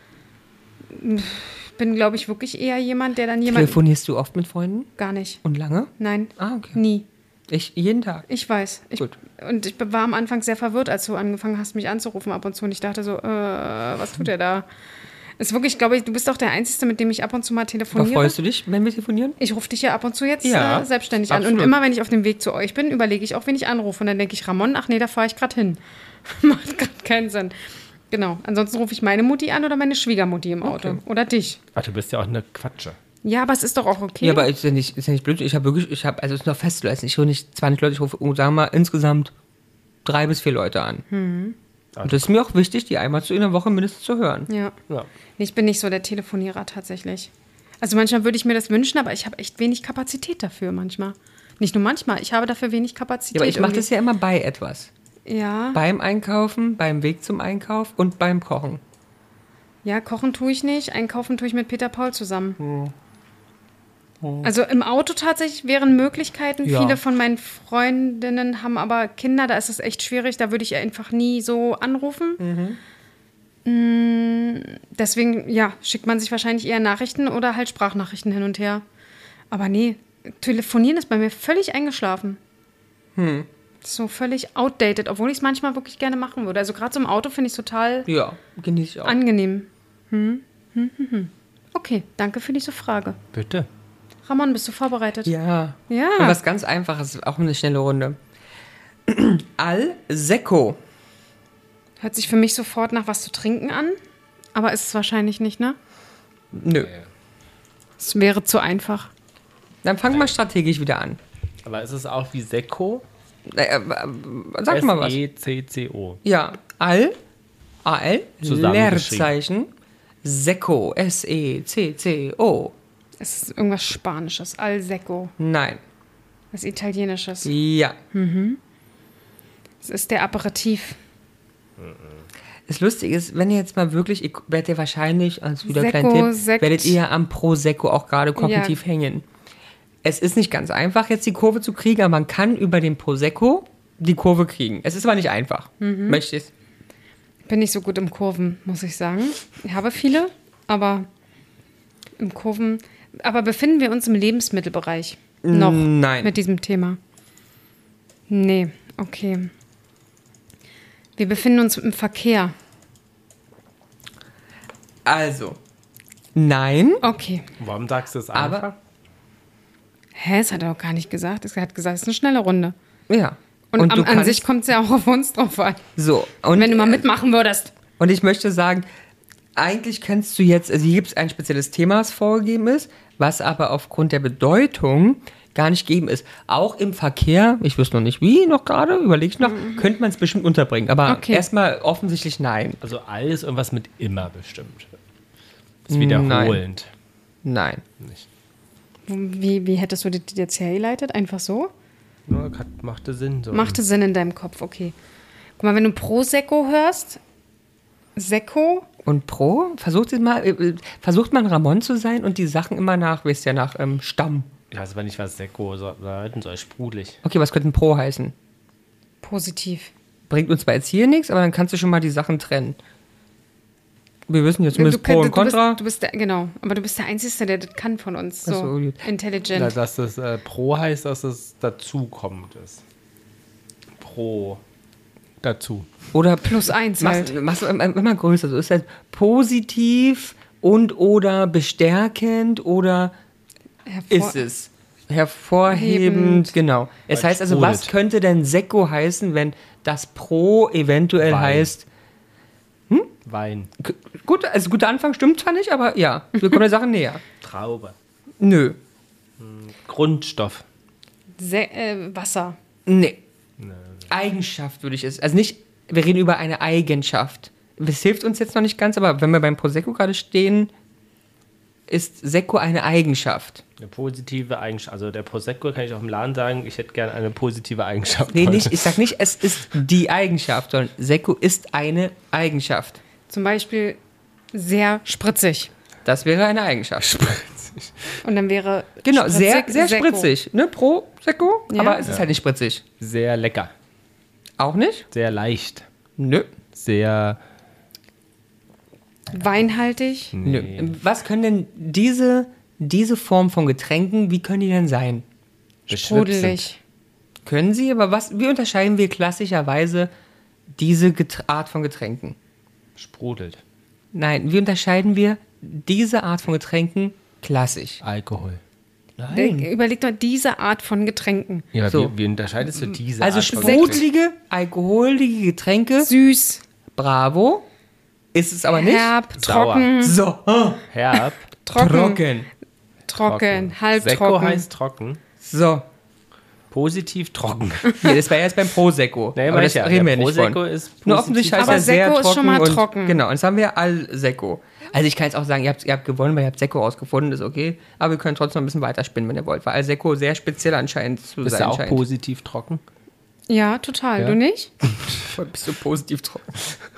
S1: Ich bin, glaube ich, wirklich eher jemand, der dann jemand...
S3: Telefonierst du oft mit Freunden?
S1: Gar nicht.
S3: Und lange?
S1: Nein,
S3: Ah, okay.
S1: nie.
S3: Ich jeden Tag.
S1: Ich weiß. Ich,
S3: Gut.
S1: Und ich war am Anfang sehr verwirrt, als du angefangen hast, mich anzurufen ab und zu. Und ich dachte so, äh, was tut der da? Ist wirklich, glaube ich, du bist doch der Einzige, mit dem ich ab und zu mal
S3: Aber
S1: telefoniere.
S3: freust du dich, wenn wir telefonieren?
S1: Ich rufe dich ja ab und zu jetzt
S3: Ja,
S1: äh, selbstständig
S3: absolut.
S1: an. Und immer, wenn ich auf dem Weg zu euch bin, überlege ich auch, wen ich anrufe. Und dann denke ich, Ramon, ach nee, da fahre ich gerade hin. Macht gerade keinen Sinn. Genau. Ansonsten rufe ich meine Mutti an oder meine Schwiegermutti im Auto.
S3: Okay.
S1: Oder dich.
S2: Ach, du bist ja auch eine Quatsche.
S1: Ja, aber es ist doch auch okay.
S3: Ja, aber ist ja nicht, ist ja nicht blöd. Ich habe wirklich, ich habe, also es ist noch festzuleisten. Ich rufe nicht zwanzig Leute, ich rufe, sagen wir mal, insgesamt drei bis vier Leute an.
S1: Hm.
S3: Und das ist mir auch wichtig, die einmal zu in der Woche mindestens zu hören.
S1: Ja.
S2: Ja.
S1: Nee, ich bin nicht so der Telefonierer tatsächlich. Also manchmal würde ich mir das wünschen, aber ich habe echt wenig Kapazität dafür manchmal. Nicht nur manchmal, ich habe dafür wenig Kapazität.
S3: Ja, aber ich mache
S1: irgendwie.
S3: das ja immer bei etwas.
S1: Ja,
S3: Beim Einkaufen, beim Weg zum Einkauf und beim Kochen.
S1: ja, kochen tue ich nicht, einkaufen tue ich mit Peter Paul zusammen. Also im Auto tatsächlich wären Möglichkeiten.
S3: Ja.
S1: Viele von meinen Freundinnen haben aber Kinder, da ist es echt schwierig, da würde ich einfach nie so anrufen. Mm, Deswegen, ja, schickt man sich wahrscheinlich eher Nachrichten oder halt Sprachnachrichten hin und her. Aber nee, telefonieren ist bei mir völlig eingeschlafen.
S3: Hm.
S1: So völlig outdated, obwohl ich es manchmal wirklich gerne machen würde. Also gerade so im Auto finde ich es total
S3: Ja, genieße ich auch.
S1: angenehm. Hm? Hm, hm, hm. Okay, danke für diese Frage.
S2: Bitte.
S1: Ramon, bist du vorbereitet?
S3: Ja.
S1: Ja.
S3: Und was ganz Einfaches, auch eine schnelle Runde. Al-Sekko.
S1: Hört sich für mich sofort nach was zu trinken an, aber ist es wahrscheinlich nicht, ne?
S3: Nö.
S1: Es wäre zu einfach.
S3: Dann fangen wir strategisch wieder an.
S2: Aber ist es auch wie Sekko?
S3: Äh, äh, sag mal was.
S2: S E C C O.
S3: Ja, Al, A-L,
S2: Zusammengeschrieben.
S3: Leerzeichen, Sekko, S E C C O.
S1: Es ist irgendwas Spanisches. Al Secco.
S3: Nein.
S1: Was Italienisches.
S3: Ja.
S1: Es ist der Aperitif.
S3: Das Lustige ist, wenn ihr jetzt mal wirklich, ihr werdet ihr wahrscheinlich, als wieder
S1: Sekko,
S3: kleinen Tipp,
S1: Sekt.
S3: werdet ihr am Prosecco auch gerade kognitiv
S1: Ja.
S3: hängen. Es ist nicht ganz einfach, jetzt die Kurve zu kriegen, aber man kann über den Prosecco die Kurve kriegen. Es ist aber nicht einfach.
S1: Mhm.
S3: Möchtest?
S1: Bin nicht so gut im Kurven, muss ich sagen. Ich habe viele, aber im Kurven. Aber befinden wir uns im Lebensmittelbereich noch
S3: Nein.
S1: mit diesem Thema? Nee, okay. Wir befinden uns im Verkehr.
S3: Also, nein,
S1: Okay.
S2: Warum sagst du es
S3: Aber-
S2: einfach?
S1: Hä, das hat er auch gar nicht gesagt. Er hat gesagt, es ist eine schnelle Runde.
S3: ja.
S1: Und,
S3: Und
S1: am,
S3: du
S1: an
S3: kannst-
S1: sich kommt es ja auch auf uns drauf an.
S3: So. Und,
S1: Wenn du mal mitmachen würdest.
S3: Und ich möchte sagen, eigentlich kannst du jetzt, also hier gibt es ein spezielles Thema, was vorgegeben ist, was aber aufgrund der Bedeutung gar nicht gegeben ist. Auch im Verkehr, ich wüsste noch nicht wie, noch gerade, überlege ich noch, könnte man es bestimmt unterbringen. Aber
S1: Okay.
S3: erstmal offensichtlich nein.
S2: Also alles irgendwas mit immer bestimmt. Ist wiederholend.
S3: Nein.
S2: Nicht.
S1: Wie, wie hättest du das jetzt hergeleitet? Einfach so?
S2: Nur hat- machte Sinn. So.
S1: Machte Sinn in deinem Kopf, okay. Guck mal, wenn du Prosecco hörst, Secco,
S3: Und Pro, versucht es mal, äh, versucht man Ramon zu sein und die Sachen immer nach, wisst ihr, nach ähm, Stamm.
S2: Ich weiß aber nicht, was Sekko so- bedeuten soll. Sprudelig.
S3: Okay, was könnte ein Pro heißen?
S1: positiv.
S3: Bringt uns zwar jetzt hier nichts, aber dann kannst du schon mal die Sachen trennen. Wir wissen jetzt zumindest
S1: du,
S3: Pro
S1: du,
S3: und Contra.
S1: Du bist, du bist der, genau, aber du bist der Einzige, der das kann von uns. So,
S3: Ach so, gut.
S1: intelligent.
S2: Ja, dass das äh, Pro heißt, dass es dazu kommt. Ist. Pro. Dazu.
S3: Oder
S1: Plus eins
S3: machst,
S1: halt.
S3: machst du immer immer größer. So ist halt positiv und oder bestärkend oder
S1: Hervor-
S3: ist es hervorhebend,
S1: Hebend.
S3: genau. Es
S2: Weil
S3: heißt also,
S2: sprudelt.
S3: was könnte denn Sekko heißen, wenn das Pro eventuell
S2: Wein.
S3: heißt?
S2: Wein.
S3: K- Gut, also guter Anfang stimmt zwar nicht, aber ja, wir kommen der Sache näher.
S2: Traube.
S3: Nö,
S2: Grundstoff.
S1: Se äh, Wasser.
S3: nee. Eigenschaft würde ich es, also nicht, wir reden über eine Eigenschaft. Das hilft uns jetzt noch nicht ganz, aber wenn wir beim Prosecco gerade stehen, ist Sekko eine Eigenschaft.
S2: Eine positive Eigenschaft. Also der Prosecco kann ich auch im Laden sagen, ich hätte gerne eine positive Eigenschaft.
S3: Nee,
S2: heute.
S3: nicht, ich sag nicht, es ist die Eigenschaft, sondern Sekko ist eine Eigenschaft.
S1: Zum Beispiel sehr spritzig.
S3: Das wäre eine Eigenschaft.
S1: Und dann wäre
S3: Genau, sehr,
S1: spritzig
S3: sehr
S1: Sekko.
S3: spritzig. Ne, pro Sekko,
S1: Ja.
S3: aber es ist halt nicht spritzig.
S2: Sehr lecker.
S3: Auch nicht?
S2: Sehr leicht.
S3: Nö.
S2: Sehr.
S1: Weinhaltig?
S3: Nö. Was können denn diese, diese Form von Getränken, wie können die denn sein?
S1: Sprudelig.
S3: Können sie, aber was, wie unterscheiden wir klassischerweise diese Get- Art von Getränken?
S2: Sprudelt.
S3: Nein, wie unterscheiden wir diese Art von Getränken klassisch?
S2: Alkohol.
S1: Überleg doch diese Art von Getränken.
S2: Ja,
S3: So.
S2: wie, wie unterscheidest du diese
S3: Also
S2: Art von Getränken?
S3: sprudelige, alkoholige Getränke,
S1: Süß,
S3: bravo, ist es aber nicht.
S1: herb,
S2: Sauer.
S1: trocken,
S3: So,
S2: Herb.
S1: trocken, trocken,
S3: trocken.
S1: halbtrocken.
S2: Sekko heißt trocken.
S3: So,
S2: Positiv trocken.
S3: nee, das war jetzt beim Prosecco.
S2: Nee,
S3: aber
S2: meine
S3: das
S2: ich ja.
S3: reden wir
S2: Der
S3: nicht von.
S2: Prosecco ist
S3: Nur
S2: positiv.
S3: offensichtlich heißt
S1: Aber
S3: er sehr
S1: Sekko ist
S3: trocken.
S1: schon mal
S3: und,
S1: trocken.
S3: Genau, und jetzt haben wir Al Sekko. Also ich kann jetzt auch sagen, ihr habt, ihr habt gewonnen, weil ihr habt Sekko rausgefunden, ist okay. Aber wir können trotzdem noch ein bisschen weiterspinnen, wenn ihr wollt, weil Al Sekko sehr speziell anscheinend zu
S2: Bist
S3: sein
S2: du auch
S3: scheint.
S2: positiv trocken?
S1: Ja, total.
S2: Ja.
S1: Du nicht?
S3: Bist du positiv trocken?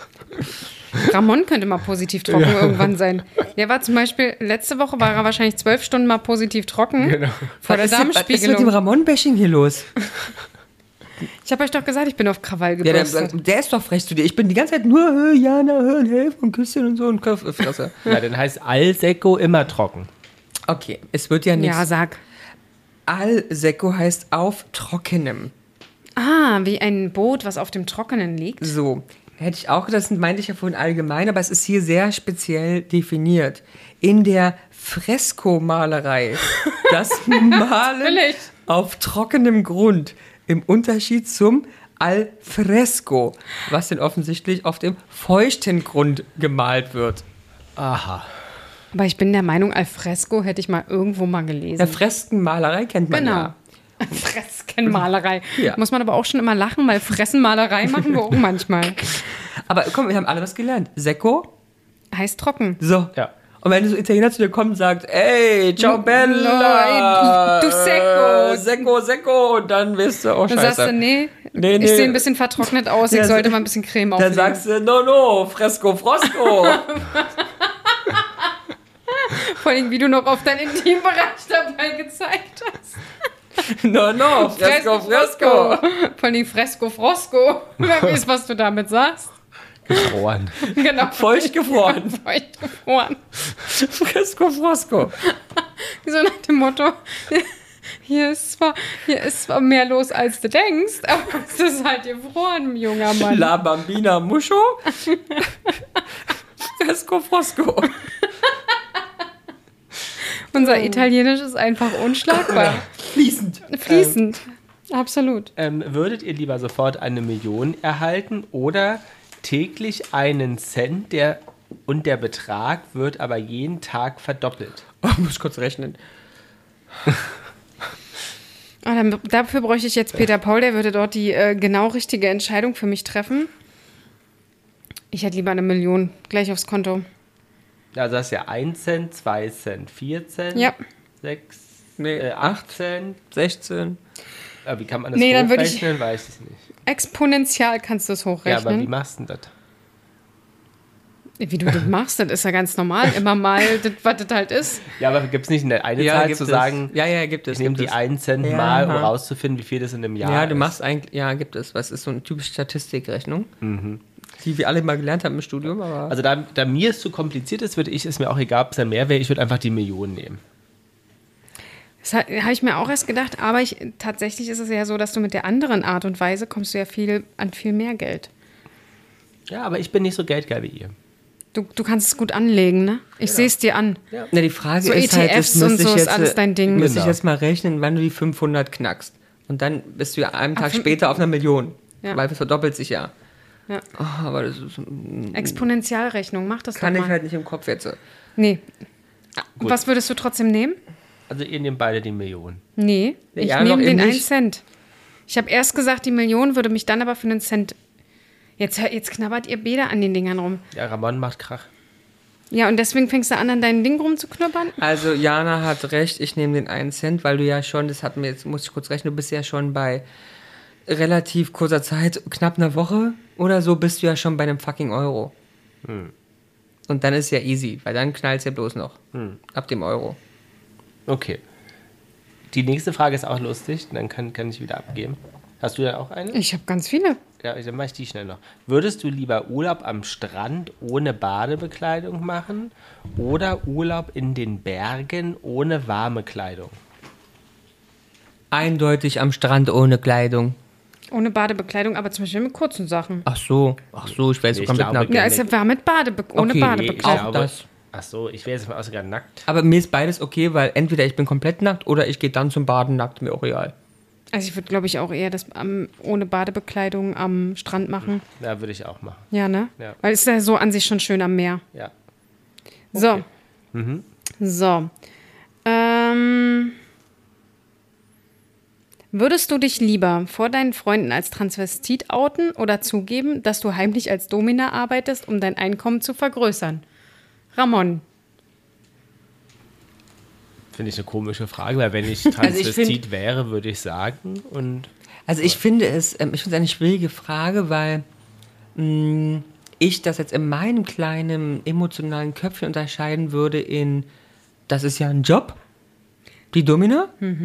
S1: Ramon könnte mal positiv trocken irgendwann sein. Der war zum Beispiel, letzte Woche war er wahrscheinlich zwölf Stunden mal positiv trocken.
S2: Genau.
S1: Vor der
S3: Was ist, was ist mit dem
S1: Darmspiegelung.
S3: Ramon-Bashing hier los?
S1: Ich habe euch doch gesagt, ich bin auf Krawall
S3: Ja, der,
S1: gebürstet.
S3: der ist doch frech zu dir. Ich bin die ganze Zeit nur, hör, Jana, hör, helf und Küsschen und so und Kopf. Fresse.
S2: Ja, dann heißt Al-Sekko immer trocken.
S3: Okay, es wird ja nichts.
S1: Ja, sag.
S3: Al Sekko heißt auf Trockenem.
S1: Ah, wie ein Boot, was auf dem Trockenen liegt.
S3: So, hätte ich auch, das meinte ich ja vorhin allgemein, aber es ist hier sehr speziell definiert. In der Freskomalerei, das Malen
S1: Natürlich.
S3: auf trockenem Grund, im Unterschied zum Alfresco, was denn offensichtlich auf dem feuchten Grund gemalt wird.
S2: Aha.
S1: Aber ich bin der Meinung, Alfresco hätte ich mal irgendwo mal gelesen.
S3: Ja, Freskenmalerei kennt man
S1: Genau.
S3: ja.
S1: Freskenmalerei.
S3: Ja.
S1: Muss man aber auch schon immer lachen, weil Fressenmalerei machen wir auch manchmal.
S3: Aber komm, wir haben alle was gelernt. Secco,
S1: Heißt trocken.
S3: so.
S2: Ja.
S3: Und wenn so ein Italiener zu dir kommt und sagt, ey, ciao Bella,
S1: Du Secco.
S3: äh, Secco, Secco, und dann wirst du auch
S1: Dann
S3: scheiße.
S1: sagst du, nee,
S3: Nee, nee.
S1: ich sehe ein bisschen vertrocknet aus, ich
S3: Ja,
S1: sollte
S3: so-
S1: mal ein bisschen Creme
S3: Dann
S1: auflegen.
S3: sagst du, no, no, Fresco, Frosco.
S1: Vor allem, wie du noch auf deinen Intimbereich dabei gezeigt hast.
S3: no, no, Fresco, Fresco.
S1: Vor allem Fresco, Frosco. Wer weiß, was du damit sagst.
S2: Gefroren.
S1: Genau.
S3: Feucht gefroren.
S1: Feucht gefroren.
S3: Fresco, Frosco.
S1: So nach dem Motto, hier ist zwar, hier ist zwar mehr los, als du denkst, aber es ist halt gefroren, junger Mann.
S3: La Bambina Muscho. Fresco, Frosco.
S1: Unser Italienisch ist einfach unschlagbar.
S3: Fließend.
S1: Fließend. Absolut.
S2: Ähm, würdet ihr lieber sofort eine Million erhalten oder täglich einen Cent der, und der Betrag wird aber jeden Tag verdoppelt?
S3: Oh, muss ich kurz rechnen.
S1: Ah, dann, dafür bräuchte ich jetzt Peter Paul, der würde dort die äh, genau richtige Entscheidung für mich treffen. Ich hätte lieber eine Million gleich aufs Konto.
S2: Also das ist ja ein Cent, zwei Cent, vier Cent,
S1: Ja.
S2: sechs,
S3: Nee,
S2: äh, acht Cent.
S3: sechzehn.
S2: Aber wie kann man das
S1: Nee, dann würde ich-
S2: hochrechnen? Weiß ich nicht.
S1: Exponentiell kannst du es
S2: Ja, aber
S1: hochrechnen.
S2: wie machst du denn das?
S1: wie, du das machst, das ist ja ganz normal. Immer mal, das, was das halt ist.
S2: Ja, aber gibt es nicht eine, eine Zahl
S3: gibt
S2: zu
S3: es.
S2: sagen,
S3: Ja, ja, gibt es.
S2: ich nehme
S3: gibt
S2: die
S3: es.
S2: einen Cent
S3: Ja,
S2: mal, um
S3: aha.
S2: rauszufinden, wie viel das in einem Jahr
S3: Ja, du
S2: ist.
S3: machst eigentlich, ja, gibt es. Was ist so eine typische Statistikrechnung, die wir alle mal gelernt haben im Studium, aber
S2: Also da, da mir es zu kompliziert ist, würde ich, ist mir auch egal, ob es dann mehr wäre, ich würde einfach die Million nehmen.
S1: Das ha- habe ich mir auch erst gedacht, aber ich, tatsächlich ist es ja so, dass du mit der anderen Art und Weise kommst du ja viel an viel mehr Geld.
S2: Ja, aber ich bin nicht so geldgeil wie ihr.
S1: Du, du kannst es gut anlegen, ne? Ich sehe es dir an.
S3: Na, die Frage
S1: So
S3: ist
S1: E T
S3: halt,
S1: Fs
S3: das müsste
S1: und so
S3: ich
S1: ist
S3: jetzt,
S1: alles dein Ding.
S3: müsste
S2: Genau.
S3: ich jetzt mal rechnen, wann du die fünfhundert knackst. Und dann bist du ja einen Tag
S1: fün-
S3: später auf einer Million.
S1: Ja.
S3: Weil es verdoppelt sich ja.
S1: Ja.
S3: Oh, aber das ist,
S1: Exponentialrechnung, mach das
S3: kann
S1: doch
S3: ich
S1: mal.
S3: halt nicht im Kopf jetzt.
S1: Nee.
S2: Gut.
S1: Was würdest du trotzdem nehmen?
S2: Also ihr nehmt beide die Million.
S1: Nee, ich
S3: Ja,
S1: nehme
S3: noch
S1: den
S3: eben
S1: einen
S3: nicht.
S1: Cent. Ich habe erst gesagt, die Million würde mich dann aber für einen Cent. Jetzt, hör- jetzt knabbert ihr Bäder an den Dingern rum.
S2: Ja, Ramon macht Krach.
S1: Ja, und deswegen fängst du an, an deinen Ding rumzuknubbern?
S3: Also Jana hat recht, ich nehme den einen Cent, weil du ja schon, das hatten wir jetzt, muss ich kurz rechnen, du bist ja schon bei relativ kurzer Zeit, knapp einer Woche oder so, bist du ja schon bei einem fucking Euro. Und dann ist ja easy, weil dann knallt es ja bloß noch. Ab dem Euro.
S2: Okay. Die nächste Frage ist auch lustig, dann kann, kann ich wieder abgeben. Hast du da auch eine?
S1: Ich habe ganz viele.
S2: Ja, dann mache ich die schnell noch. Würdest du lieber Urlaub am Strand ohne Badebekleidung machen oder Urlaub in den Bergen ohne warme Kleidung?
S3: Eindeutig am Strand ohne Kleidung.
S1: Ohne Badebekleidung, aber zum Beispiel mit kurzen Sachen.
S3: Ach so, ach so, ich weiß
S2: Ich
S3: so komplett
S2: glaube,
S3: nackt.
S1: Ja, es war mit Badebe ohne
S3: Okay,
S1: Badebekleidung.
S3: auch
S2: glaube,
S3: das.
S2: Ach so, ich wäre jetzt mal sogar nackt.
S3: Aber mir ist beides okay, weil entweder ich bin komplett nackt oder ich gehe dann zum Baden nackt, mir auch real.
S1: Also ich würde, glaube ich, auch eher das am, ohne Badebekleidung am Strand machen.
S2: Ja, würde ich auch machen.
S1: Ja, ne?
S2: Ja.
S1: Weil es ist ja so an sich schon schön am Meer.
S2: Ja.
S1: So.
S2: Mhm.
S1: So. Ähm, würdest du dich lieber vor deinen Freunden als Transvestit outen oder zugeben, dass du heimlich als Domina arbeitest, um dein Einkommen zu vergrößern? Ramon.
S2: Finde ich eine komische Frage, weil wenn ich
S3: ich
S2: Transvestit
S3: find-
S2: wäre, würde ich sagen. Und
S3: Also ich finde es, ähm, ich finde es eine schwierige Frage, weil mh, ich das jetzt in meinem kleinen emotionalen Köpfchen unterscheiden würde in, das ist ja ein Job, die Domina.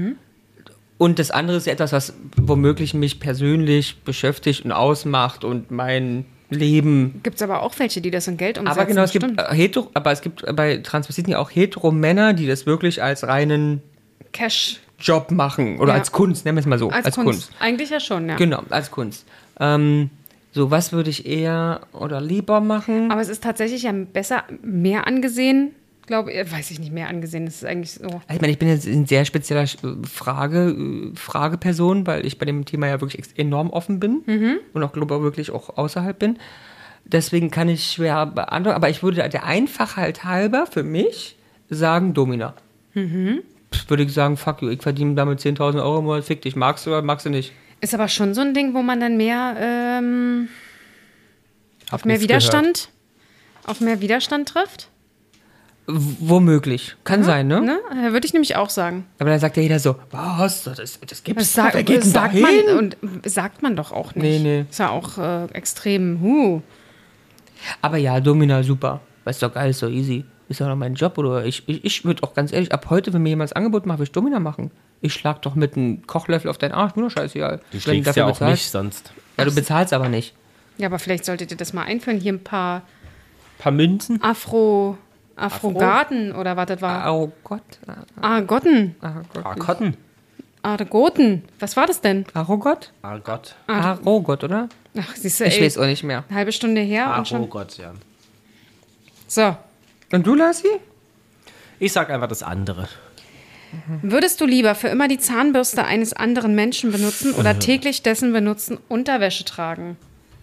S3: Und das andere ist ja etwas, was womöglich mich persönlich beschäftigt und ausmacht und mein Leben.
S1: Gibt es aber auch welche, die das in Geld umsetzen.
S3: Aber genau, es gibt
S1: stimmt.
S3: äh, hetero, aber es gibt bei Transvestiten ja auch hetero Männer, die das wirklich als reinen
S1: Cash
S3: Job machen oder
S1: Ja.
S3: als Kunst, nennen wir es mal so,
S1: als, Kunst. Eigentlich ja schon, ja.
S3: Genau, als Kunst. Ähm, so, was würde ich eher oder lieber machen?
S1: Aber es ist tatsächlich ja besser, mehr angesehen, glaube ich, weiß ich nicht, mehr angesehen, das ist eigentlich so.
S3: Ich meine, ich bin jetzt ein sehr spezieller äh, Frage, äh, Frageperson, weil ich bei dem Thema ja wirklich ex- enorm offen bin und auch, glaube ich, wirklich auch außerhalb bin. Deswegen kann ich schwer beantworten, aber ich würde der Einfachheit halber für mich sagen Domina. Pff, würde ich sagen, fuck you, ich verdiene damit zehntausend Euro im Monat, fick dich, magst du oder magst du nicht?
S1: Ist aber schon so ein Ding, wo man dann mehr ähm, auf mehr
S2: nichts
S1: Widerstand, auf mehr Widerstand trifft.
S3: W womöglich. Kann sein, ne?
S1: Ne? Äh, Würde ich nämlich auch sagen.
S3: Aber dann sagt ja jeder so, was, das, das gibt's
S1: Das,
S3: doch,
S1: sag,
S3: wer geht
S1: das
S3: denn
S1: sagt
S3: da
S1: man
S3: hin?
S1: und sagt man doch auch nicht.
S3: Nee, nee.
S1: Ist ja auch äh, extrem. Huh.
S3: Aber ja, Domina, super. Weißt du, geil, ist so easy. Ist ja noch mein Job. Oder ich, ich, ich würde auch ganz ehrlich, ab heute, wenn mir jemand das Angebot macht, will ich Domina machen. Ich schlag doch mit einem Kochlöffel auf deinen Arsch. Mir doch scheißegal.
S2: du
S3: Wenn
S2: schlägst
S3: dafür
S2: ja auch
S3: bezahlst.
S2: nicht sonst.
S3: Ja, du bezahlst aber nicht.
S1: Ja, aber vielleicht solltet ihr das mal einführen. Hier ein paar
S2: Ein paar Münzen?
S1: Afro, Afrogaten oder was das war.
S3: Oh Gott.
S1: Argotten.
S3: Ah Gott.
S2: Ah, Cotton.
S1: Argoten. Was war das denn?
S3: Arogott?
S2: Ah Gott.
S3: Arogott, oder?
S1: Ach, siehst du,
S3: Ich
S1: ey,
S3: weiß auch nicht mehr.
S1: eine halbe Stunde her
S2: Ah,
S1: und schon.
S2: oh Gott, ja.
S1: So.
S3: Und du, Lassi?
S2: Ich sag einfach das andere.
S1: Würdest du lieber für immer die Zahnbürste eines anderen Menschen benutzen oder täglich dessen benutzen Unterwäsche tragen?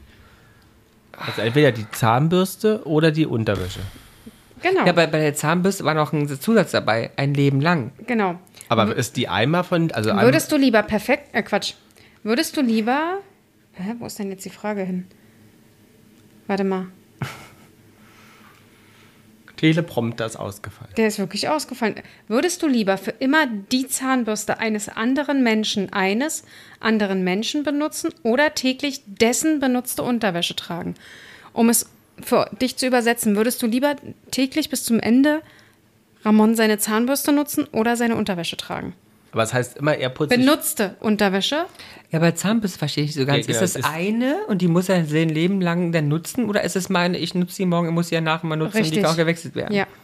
S2: Also entweder die Zahnbürste oder die Unterwäsche.
S1: Genau.
S3: Ja, bei, bei der Zahnbürste war noch ein Zusatz dabei. Ein Leben lang.
S1: genau.
S2: Aber ist die einmal von. Also einmal-
S1: Würdest du lieber perfekt, äh Quatsch, würdest du lieber, hä, wo ist denn jetzt die Frage hin? Warte mal,
S2: Teleprompter ist ausgefallen.
S1: der ist wirklich ausgefallen. Würdest du lieber für immer die Zahnbürste eines anderen Menschen, eines anderen Menschen benutzen oder täglich dessen benutzte Unterwäsche tragen? Um es für dich zu übersetzen, würdest du lieber täglich bis zum Ende Ramon seine Zahnbürste nutzen oder seine Unterwäsche tragen?
S2: Aber es heißt immer, er putzt sich.
S1: Benutzte Unterwäsche?
S3: Ja, bei Zahnbürste verstehe ich so ganz.
S2: Ja, genau,
S3: ist das
S2: es ist-
S3: eine und die muss er sein Leben lang dann nutzen? Oder ist es meine, ich nutze sie morgen, ich muss sie ja nachher mal nutzen und
S1: Richtig.
S3: die kann auch gewechselt werden?
S1: Ja.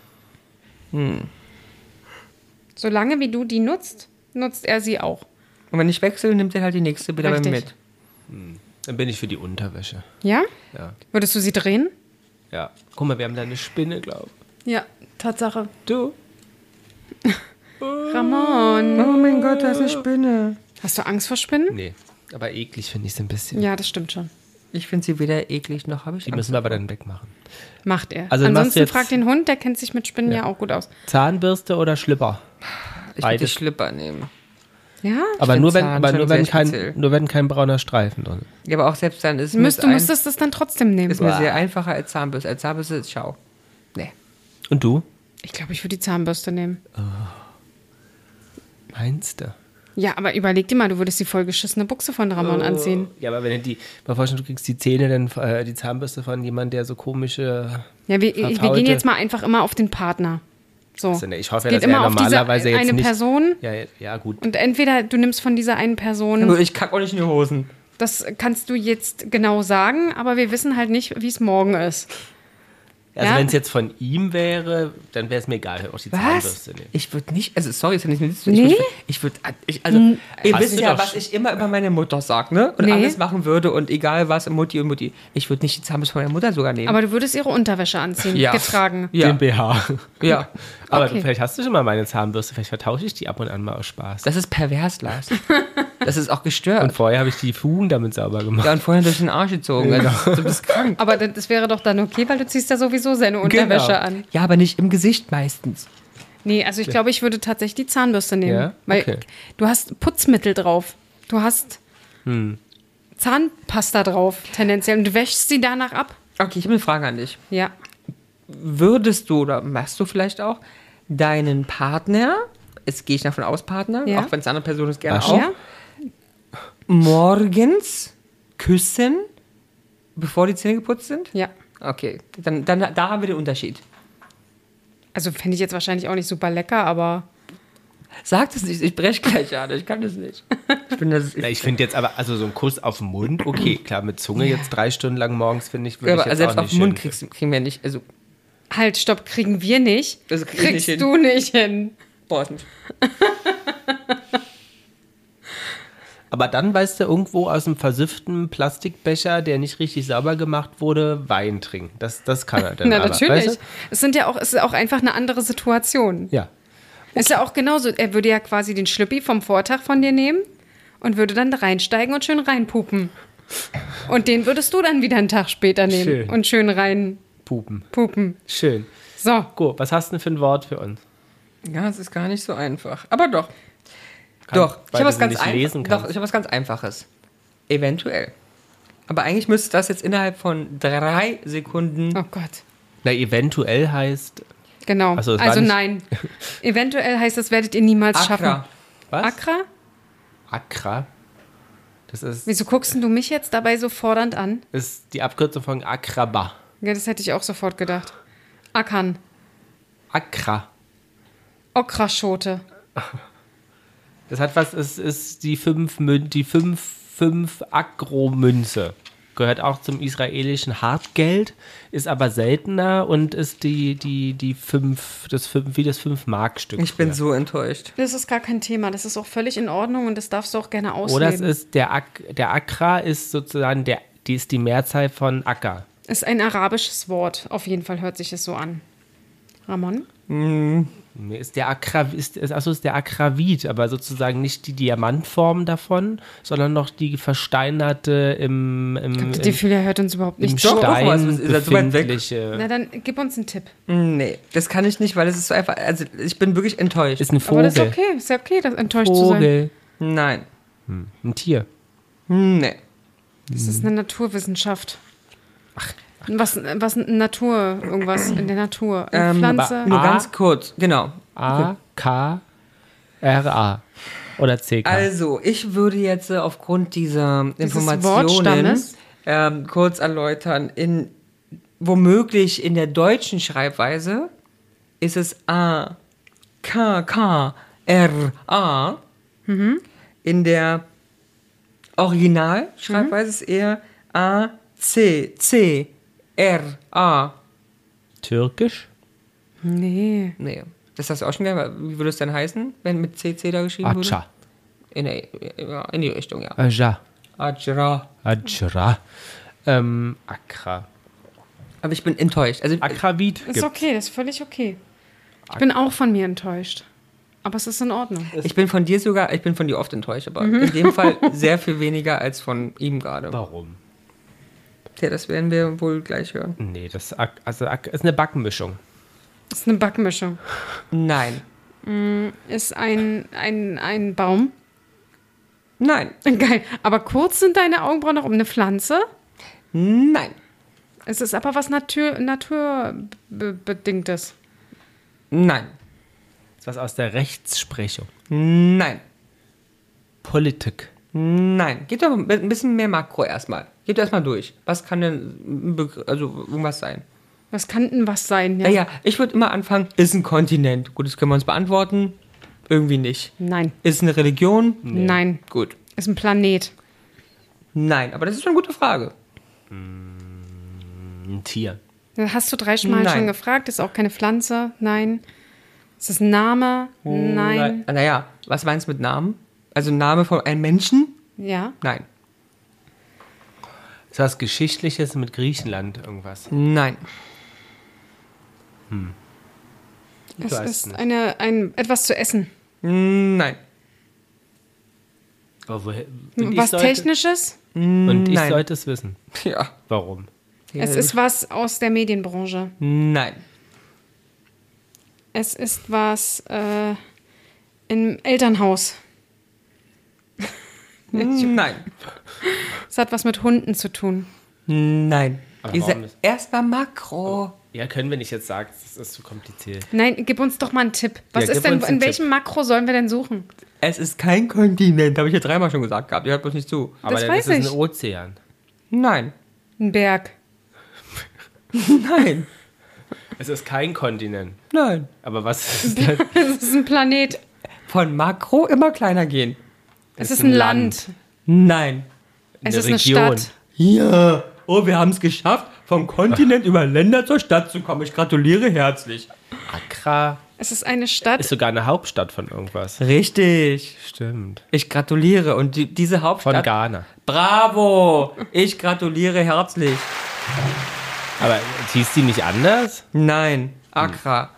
S1: Solange wie du die nutzt, nutzt er sie auch.
S3: Und wenn ich wechsle, nimmt er halt die nächste wieder bei mir
S1: Richtig.
S3: mit.
S2: Dann bin ich für die Unterwäsche.
S1: Ja?
S2: Ja.
S1: Würdest du sie drehen?
S2: Ja. Guck mal, wir haben da eine Spinne, glaube ich.
S1: Ja, Tatsache.
S2: Du?
S1: Ramon.
S3: Oh mein Gott, da ist eine Spinne.
S1: Hast du Angst vor Spinnen?
S2: Nee. Aber eklig finde ich es ein bisschen.
S1: Ja, das stimmt schon.
S3: Ich finde sie weder eklig noch habe ich
S2: Die
S3: Angst
S2: müssen wir aber
S3: davor.
S2: dann wegmachen.
S1: Macht er.
S2: Also machst du
S1: Ansonsten
S2: jetzt-
S1: frag den Hund, der kennt sich mit Spinnen ja, auch gut aus.
S2: Zahnbürste oder Schlipper?
S3: Ich würde die
S2: Beides.
S3: Schlipper nehmen.
S1: Ja?
S2: Aber,
S3: find
S2: nur wenn,
S3: Zahn
S2: aber
S3: schon
S2: nur, wenn
S3: sehr
S2: kein,
S3: speziell.
S2: nur wenn kein brauner Streifen drin ist.
S3: Ja, aber auch selbst dann ist,
S1: Müsst,
S3: mir
S1: du
S3: ein-
S1: müsstest es dann trotzdem nehmen.
S3: ist mir sehr einfacher als Zahnbürste. Als Zahnbürste ist schau. Nee.
S2: Und du?
S1: Ich glaube, ich würde die Zahnbürste nehmen.
S2: Meinst du?
S1: Ja, aber überleg dir mal, du würdest die vollgeschissene Buchse von Ramon anziehen.
S2: Ja, aber wenn du die, mal vorstellen, du kriegst die Zähne, dann äh, die Zahnbürste von jemandem, der so komische.
S1: Ja, wir, wir
S2: verfaulte-
S1: gehen jetzt mal einfach immer auf den Partner. So.
S2: Also, ne, ich hoffe,
S1: Es geht
S2: dass er
S1: immer auf diese
S2: normalerweise jetzt
S1: eine
S2: nicht...
S1: Person
S2: Ja, ja, gut.
S1: und entweder du nimmst von dieser einen Person,
S3: Also ich kack auch nicht in die Hosen.
S1: das kannst du jetzt genau sagen, aber wir wissen halt nicht, wie es morgen ist.
S2: Also
S1: Ja.
S2: wenn es jetzt von ihm wäre, dann wäre es mir egal, auch die
S3: Was?
S2: Zahnbürste nehmen.
S3: Ich würde nicht, also sorry, ist ja nicht ich
S1: Nee?
S3: würd, ich würde, ich, also, ihr
S2: Hast
S3: wisst
S2: du
S3: ja,
S2: doch
S3: was ich immer über meine Mutter sage, ne? Und
S1: Nee.
S3: alles machen würde und egal was, Mutti und Mutti. Ich würde nicht die Zahnbürste von meiner Mutter sogar nehmen.
S1: Aber du würdest ihre Unterwäsche anziehen,
S3: Ja.
S1: getragen.
S3: ja,
S2: Den B H.
S3: ja.
S2: Aber
S1: Okay.
S2: du, vielleicht hast du schon mal meine Zahnbürste, vielleicht vertausche ich die ab und an mal aus Spaß.
S3: Das ist pervers, Lars. Das ist auch gestört.
S2: Und vorher habe ich die Fugen damit sauber gemacht.
S3: ja, und vorher durch den Arsch gezogen. Also, du bist krank.
S1: Aber das, das wäre doch dann okay, weil du ziehst ja sowieso seine Unterwäsche
S2: Genau.
S1: an.
S3: Ja, aber nicht im Gesicht meistens.
S1: Nee, also ich glaube, ich würde tatsächlich die Zahnbürste nehmen.
S2: Ja?
S1: Weil
S2: Okay.
S1: du hast Putzmittel drauf. Du hast
S2: Hm.
S1: Zahnpasta drauf, tendenziell. Und du wäschst sie danach ab.
S3: Okay, ich habe eine Frage an dich.
S1: Ja.
S3: Würdest du, oder machst du vielleicht auch, deinen Partner, jetzt gehe ich davon aus, Partner,
S1: Ja.
S3: auch wenn es eine andere Person ist, gerne
S2: Waschen?
S3: auch,
S1: Ja?
S3: morgens küssen, bevor die Zähne geputzt sind?
S1: Ja.
S3: Okay, dann, dann da haben wir den Unterschied.
S1: Also fände ich jetzt wahrscheinlich auch nicht super lecker, aber
S3: Sag das nicht, ich breche gleich an, ich kann das nicht. Ich bin das,
S2: Na, ich finde jetzt aber, also so ein Kuss auf den Mund, okay, klar, mit Zunge jetzt drei Stunden lang morgens, finde ich, würde
S3: ja,
S2: ich
S3: aber
S2: jetzt
S3: selbst
S2: auch
S3: auf
S2: nicht
S3: den Mund
S2: schön
S3: kriegst, kriegen wir nicht, also,
S1: halt, stopp, kriegen wir nicht.
S3: Also krieg ich
S1: Kriegst
S3: nicht hin.
S1: du nicht hin.
S3: boah, ist nicht.
S2: Aber dann, weißt du, irgendwo aus einem versifften Plastikbecher, der nicht richtig sauber gemacht wurde, Wein trinken. Das, das kann er dann
S1: Na,
S2: aber,
S1: natürlich.
S2: Weißt
S1: Es sind ja auch, es ist auch einfach eine andere Situation.
S2: du? Ja.
S1: Ist ja auch genauso. Er würde ja quasi den Schlüppi vom Vortag von dir nehmen und würde dann da reinsteigen und schön reinpupen. Und den würdest du dann wieder einen Tag später nehmen
S2: Schön.
S1: und schön reinpupen.
S2: Pupen. Schön.
S1: So.
S2: Gut, was hast du denn für ein Wort für uns?
S3: Ja, es ist gar nicht so einfach, aber doch.
S2: Kann-
S3: Doch, ich
S2: weil
S3: habe
S2: du
S3: was
S2: sie
S3: ganz
S2: nicht
S3: einfach-
S2: lesen
S3: Doch,
S2: kannst.
S3: ich habe was ganz Einfaches. Eventuell. Aber eigentlich müsste das jetzt innerhalb von drei Sekunden.
S1: Oh Gott.
S2: Na, eventuell heißt,
S1: Genau.
S2: Ach so, es war
S1: also
S2: nicht-
S1: nein. Eventuell heißt, das werdet ihr niemals schaffen.
S3: Accra.
S2: was?
S1: Accra?
S2: Accra. Das ist,
S1: Wieso guckst denn du mich jetzt dabei so fordernd an?
S2: ist die Abkürzung von Akraba.
S1: Ja, das hätte ich auch sofort gedacht. Ackern.
S2: Accra.
S1: Okraschote.
S2: Das hat was, es ist die fünf, Mün- die fünf, fünf Agro-Münze. Gehört auch zum israelischen Hartgeld, ist aber seltener und ist die, die, die fünf, das fünf, wie das fünf Markstück.
S3: Ich bin
S2: früher.
S3: so enttäuscht.
S1: Das ist gar kein Thema. Das ist auch völlig in Ordnung und das darfst du auch gerne ausleben.
S2: Oder es ist der, Ak der Akra ist sozusagen der, die ist die Mehrzahl von Acker.
S1: Ist ein arabisches Wort. Auf jeden Fall hört sich es so an. Ramon?
S2: Nee, ist der Akra, ist, ist, also ist der Akravit, aber sozusagen nicht die Diamantform davon, sondern noch die versteinerte im, im,
S1: Die
S2: im,
S1: Julia hört uns überhaupt
S2: im
S1: nicht
S3: Doch,
S1: zu.
S3: doch, was,
S2: Stein
S3: ist das so weit weg?
S2: befindliche.
S1: Na dann gib uns einen Tipp.
S3: Nee, das kann ich nicht, weil es ist so einfach. Also, ich bin wirklich enttäuscht.
S2: Ist ein
S1: Aber
S2: Vogel.
S1: das ist okay. Ist ja okay, das enttäuscht zu sein.
S2: Vogel.
S3: Nein.
S2: Ein Tier.
S3: Nee.
S1: Das ist eine Naturwissenschaft. Was, was Natur, irgendwas in der Natur. Eine
S3: Ähm,
S1: Pflanze.
S3: Nur
S2: A-
S3: ganz kurz, genau.
S2: A, K, R, A. Oder C, K.
S3: Also, ich würde jetzt äh, aufgrund dieser
S1: Dieses
S3: Informationen
S1: Wortstammes?
S3: ähm, kurz erläutern. In, womöglich in der deutschen Schreibweise ist es A, K, K, R, A. In der Originalschreibweise ist eher A, C, C, R, A.
S2: Türkisch?
S1: Nee.
S3: Nee, das hast du auch schon gehört. Wie würde es denn heißen, wenn mit C C da geschrieben wurde?
S2: Acha.
S3: In, der, ja, in die Richtung, ja.
S2: Aja.
S3: Ajra.
S2: Ajra. Ähm, Akra.
S3: Aber ich bin enttäuscht. Also,
S2: Akravit
S1: Ist
S2: gibt's.
S1: okay, das ist völlig okay. Ich bin auch von mir enttäuscht. Aber es ist in Ordnung.
S3: ich bin von dir sogar, ich bin von dir oft enttäuscht, aber in dem Fall sehr viel weniger als von ihm gerade.
S2: Warum?
S3: Ja, das werden wir wohl gleich hören.
S2: Nee, das Ak also Ak ist eine Backmischung.
S1: Ist eine Backmischung.
S3: Nein.
S1: Ist ein, ein, ein Baum.
S3: Nein.
S1: Geil. Aber kurz sind deine Augenbrauen noch um eine Pflanze.
S3: Nein.
S1: Es ist aber was Natur, Naturbedingtes.
S3: Nein.
S2: Das ist was aus der Rechtsprechung.
S3: Nein.
S2: Politik.
S3: Nein. Gib doch ein bisschen mehr Makro erstmal. Gib doch erstmal durch. Was kann denn ein Begr- also irgendwas sein?
S1: Was kann denn was sein? Ja.
S3: Naja, ich würde immer anfangen, ist ein Kontinent. Gut, das können wir uns beantworten. Irgendwie nicht.
S1: Nein.
S3: Ist eine Religion?
S1: Nein.
S3: Gut.
S1: Ist ein Planet.
S3: Nein, aber das ist schon eine gute Frage.
S2: Ein Tier.
S1: Das hast du drei Mal
S3: Nein.
S1: schon gefragt. Ist auch keine Pflanze. Nein. Ist es ein Name? Nein.
S3: Na- Naja, was meinst du mit Namen? Also ein Name von einem Menschen?
S1: Ja.
S3: Nein.
S2: Ist was Geschichtliches mit Griechenland irgendwas?
S3: Nein.
S2: Ich
S1: Es
S2: weiß
S1: ist
S2: nicht.
S1: eine, ein, etwas zu essen.
S3: Nein.
S2: Aber woher, und
S1: Was
S2: ich sollte,
S1: Technisches?
S2: Und ich
S3: Nein.
S2: sollte es wissen.
S3: Ja.
S2: Warum?
S1: Es ist was aus der Medienbranche.
S3: Nein.
S1: Es ist was äh, im Elternhaus.
S3: Nein.
S1: Es hat was mit Hunden zu tun.
S3: Nein.
S2: Aber
S3: Diese
S2: warum ist-
S3: erstmal Makro.
S2: Ja, können wir nicht jetzt sagen, das ist zu kompliziert.
S1: Nein, gib uns doch mal einen Tipp. Was
S2: Ja,
S1: ist
S2: gib
S1: denn,
S2: uns einen
S1: in welchem Makro sollen wir denn suchen?
S3: Es ist kein Kontinent, habe ich ja dreimal schon gesagt gehabt. Ihr hört bloß nicht zu.
S2: Aber
S1: Das
S2: dann
S1: weiß
S2: ist es
S1: ich.
S2: ein Ozean.
S3: Nein.
S1: Ein Berg.
S3: Nein.
S2: Es ist kein Kontinent.
S3: Nein.
S2: Aber was ist denn?
S1: Es ist ein Planet.
S3: Von Makro immer kleiner gehen.
S1: Es ist ein Land.
S3: Nein.
S1: Es
S2: Eine
S1: ist eine
S2: Region.
S1: Stadt.
S3: Ja. Oh, wir haben es geschafft, vom Kontinent über Länder zur Stadt zu kommen. Ich gratuliere herzlich.
S2: Accra
S1: Es ist eine Stadt.
S2: ist sogar eine Hauptstadt von irgendwas.
S3: Richtig.
S2: Stimmt.
S3: Ich gratuliere. Und die, diese
S2: Von
S3: Hauptstadt...
S2: Ghana.
S3: Bravo. Ich gratuliere herzlich.
S2: Aber hieß die nicht anders?
S3: Nein. Accra.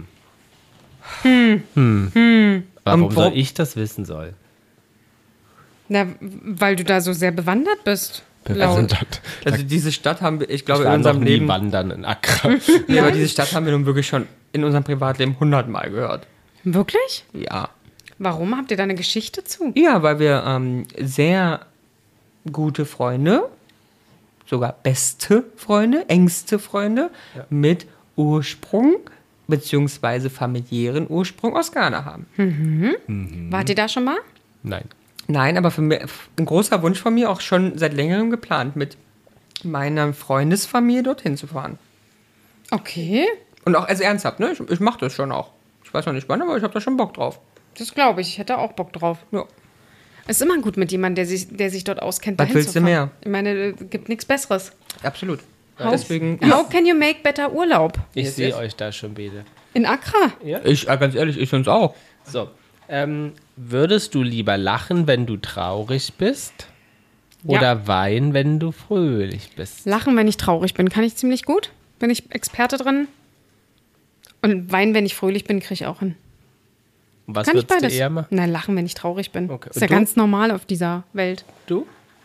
S2: Warum
S3: wo-
S2: soll ich das wissen soll?
S1: Na, weil du da so sehr bewandert bist. Laut.
S3: Also diese Stadt haben wir, ich glaube,
S2: Ich
S3: in
S2: war noch
S3: unserem
S2: nie
S3: Leben...
S2: wandern in Accra.
S3: Nee, aber diese Stadt haben wir nun wirklich schon in unserem Privatleben hundertmal gehört.
S1: Wirklich?
S3: Ja.
S1: Warum? Habt ihr da eine Geschichte zu?
S3: Ja, weil wir ähm, sehr gute Freunde, sogar beste Freunde, engste Freunde mit Ursprung beziehungsweise familiären Ursprung aus Ghana haben.
S1: Wart ihr da schon mal?
S2: Nein.
S3: Nein, aber für mich, ein großer Wunsch von mir, auch schon seit längerem geplant, mit meiner Freundesfamilie dorthin zu fahren.
S1: Okay.
S3: Und auch, also ernsthaft, ne? Ich, ich mache das schon auch. Ich weiß noch nicht wann, aber ich habe da schon Bock drauf.
S1: Das glaube ich. Ich hätte auch Bock drauf.
S3: Ja.
S1: Es ist immer gut mit jemandem, der sich, der sich dort auskennt.
S3: Was
S1: dahin
S3: willst
S1: zu
S3: du
S1: fahren.
S3: mehr?
S1: Ich meine, es gibt nichts Besseres.
S3: Absolut.
S1: How,
S3: Deswegen,
S1: how can you make better Urlaub?
S2: Ich
S3: Yes,
S2: sehe
S3: yes.
S2: euch da schon beide.
S1: In Accra?
S3: ich, äh, ganz ehrlich, ich uns auch.
S2: So. Ähm, würdest du lieber lachen, wenn du traurig bist?
S1: Ja.
S2: Oder weinen, wenn du fröhlich bist?
S1: Lachen, wenn ich traurig bin, kann ich ziemlich gut. Bin ich Experte drin. Und weinen, wenn ich fröhlich bin, kriege ich auch hin.
S2: Und was
S1: Kann ich
S2: würdest du
S1: beides?
S2: eher machen?
S1: Nein, lachen, wenn ich traurig bin.
S2: Okay.
S1: Ist
S2: Und
S1: ja
S2: du?
S1: ganz normal auf dieser Welt.
S2: Du?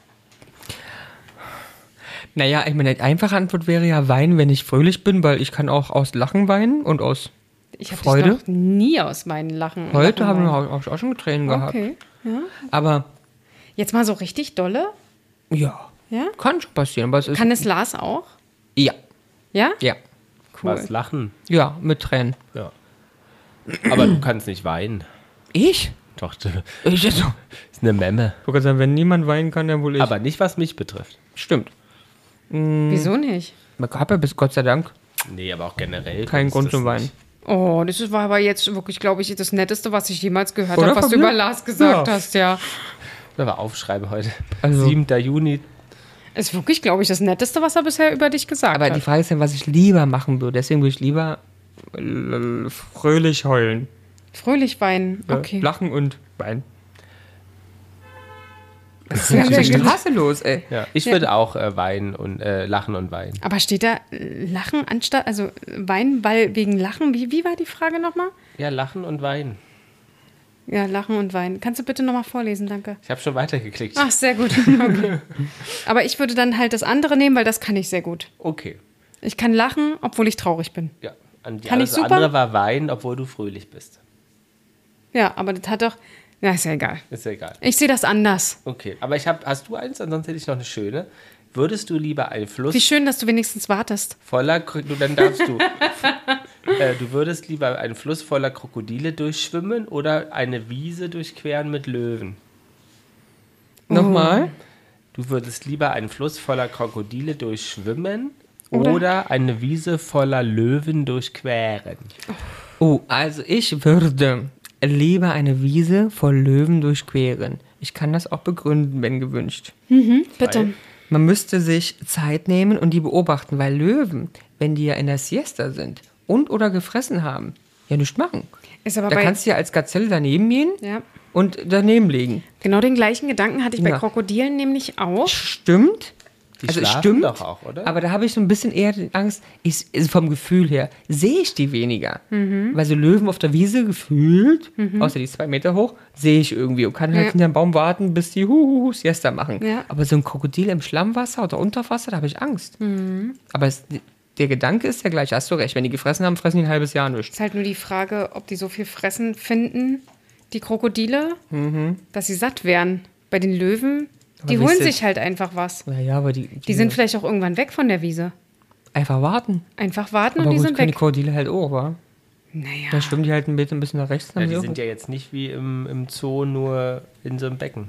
S3: Naja, ich meine, die einfache Antwort wäre ja weinen, wenn ich fröhlich bin, weil ich kann auch aus Lachen weinen und aus
S1: Ich habe
S3: Freude?
S1: dich doch nie aus meinen Lachen.
S3: heute
S1: Lachen
S3: haben wir
S1: weinen.
S3: auch, auch schon Tränen gehabt.
S1: Okay. Ja.
S3: Aber
S1: Jetzt mal so richtig dolle?
S3: ja,
S1: Ja?
S3: kann schon passieren. Aber es ist,
S1: Kann es Lars auch?
S3: ja,
S1: Ja?
S3: ja,
S1: Cool.
S2: Was, lachen?
S3: ja, mit Tränen.
S2: Ja. Aber du kannst nicht weinen.
S3: Ich?
S2: Doch, du
S3: Ich so.
S2: ist eine Memme.
S3: Ich wollte sagen, wenn niemand weinen kann, dann wohl ich.
S2: Aber nicht, was mich betrifft.
S3: Stimmt.
S1: Wieso nicht?
S3: Ich habe ja bis Gott sei Dank
S2: Nee, aber auch generell.
S3: keinen
S2: ist
S3: Grund
S2: das
S3: zum Weinen.
S2: nicht.
S1: Oh, das war aber jetzt wirklich, glaube ich, das Netteste, was ich jemals gehört
S3: Oder,
S1: habe, was du
S3: Fabian?
S1: über Lars gesagt
S3: Ja.
S1: hast, ja.
S2: Aber aufschreiben heute.
S3: Also-
S2: siebter Juni.
S1: Ist wirklich, glaube ich, das Netteste, was er bisher über dich gesagt
S3: Aber
S1: hat.
S3: die Frage ist ja, was ich lieber machen würde. Deswegen würde ich lieber äh, fröhlich heulen.
S1: Fröhlich weinen,
S3: Äh,
S1: okay.
S3: Lachen und weinen.
S1: Das
S3: Was ist
S1: ist
S3: auf
S1: ja
S3: der
S1: gut.
S3: Straße los, ey?
S2: Ja, ich würde auch äh, weinen und äh, lachen und weinen.
S1: Aber steht da äh, Lachen anstatt, also äh, weinen, weil wegen Lachen, wie, wie war die Frage nochmal?
S2: Ja, lachen und weinen.
S1: Ja, Lachen und Weinen. Kannst du bitte nochmal vorlesen, danke.
S2: Ich habe schon weitergeklickt.
S1: Ach, sehr gut. Okay. Aber ich würde dann halt das andere nehmen, weil das kann ich sehr gut.
S2: Okay.
S1: Ich kann lachen, obwohl ich traurig bin.
S2: Ja. Und die
S1: Kann ich
S2: alles
S1: super?
S2: andere war weinen, obwohl du fröhlich bist.
S1: Ja, aber das hat doch. Ja, ist ja egal.
S2: Ist ja egal.
S1: Ich sehe das anders.
S2: Okay. Aber ich habe, hast du eins? Ansonsten hätte ich noch eine schöne. Würdest du lieber einen Fluss
S1: Wie schön, dass du wenigstens wartest.
S2: voller, Kro- du, dann darfst du, äh, du würdest lieber einen Fluss voller Krokodile durchschwimmen oder eine Wiese durchqueren mit Löwen?
S3: Nochmal?
S2: Du würdest lieber einen Fluss voller Krokodile durchschwimmen
S1: Oder?
S2: Oder eine Wiese voller Löwen durchqueren.
S3: Oh, also ich würde lieber eine Wiese voll Löwen durchqueren. Ich kann das auch begründen, wenn gewünscht.
S1: Bitte.
S2: Weil-
S3: Man müsste sich Zeit nehmen und die beobachten, weil Löwen, wenn die ja in der Siesta sind und oder gefressen haben, ja nichts machen.
S1: Ist aber
S3: Da
S1: bei,
S3: kannst du ja als Gazelle daneben gehen
S1: ja,
S3: und daneben legen.
S1: genau den gleichen Gedanken hatte ich bei
S3: Ja.
S1: Krokodilen nämlich auch.
S3: Stimmt.
S2: Die
S3: also es
S2: schlafen
S3: stimmt,
S2: doch auch, oder?
S3: aber da habe ich so ein bisschen eher die Angst, ich, also vom Gefühl her, sehe ich die weniger.
S1: Mhm.
S3: Weil so Löwen auf der Wiese gefühlt, außer die ist zwei Meter hoch, sehe ich irgendwie und kann halt
S1: Ja.
S3: hinter dem Baum warten, bis die Huhuhu Siesta machen.
S1: Ja.
S3: Aber so ein Krokodil im Schlammwasser oder unter Wasser, da habe ich Angst.
S1: Mhm.
S3: Aber es, der Gedanke ist ja gleich, hast du recht. Wenn die gefressen haben, fressen die ein halbes Jahr nichts.
S1: Ist halt nur die Frage, ob die so viel fressen finden, die Krokodile, dass sie satt werden. Bei den Löwen, die
S3: Aber
S1: holen
S3: wisst ihr-
S1: sich halt einfach was.
S3: Naja, aber die, die,
S1: Die sind vielleicht auch irgendwann weg von der Wiese.
S3: einfach warten.
S1: Einfach warten
S3: Aber
S1: und die
S3: gut,
S1: sind
S3: können die
S1: weg.
S3: Krokodile halt auch, wa?
S1: Naja,
S3: Da schwimmen die halt ein bisschen, ein bisschen nach rechts.
S2: Ja,
S3: haben
S2: die
S3: sie
S2: sind
S3: auch-
S2: ja jetzt nicht wie im, im Zoo nur in so einem Becken.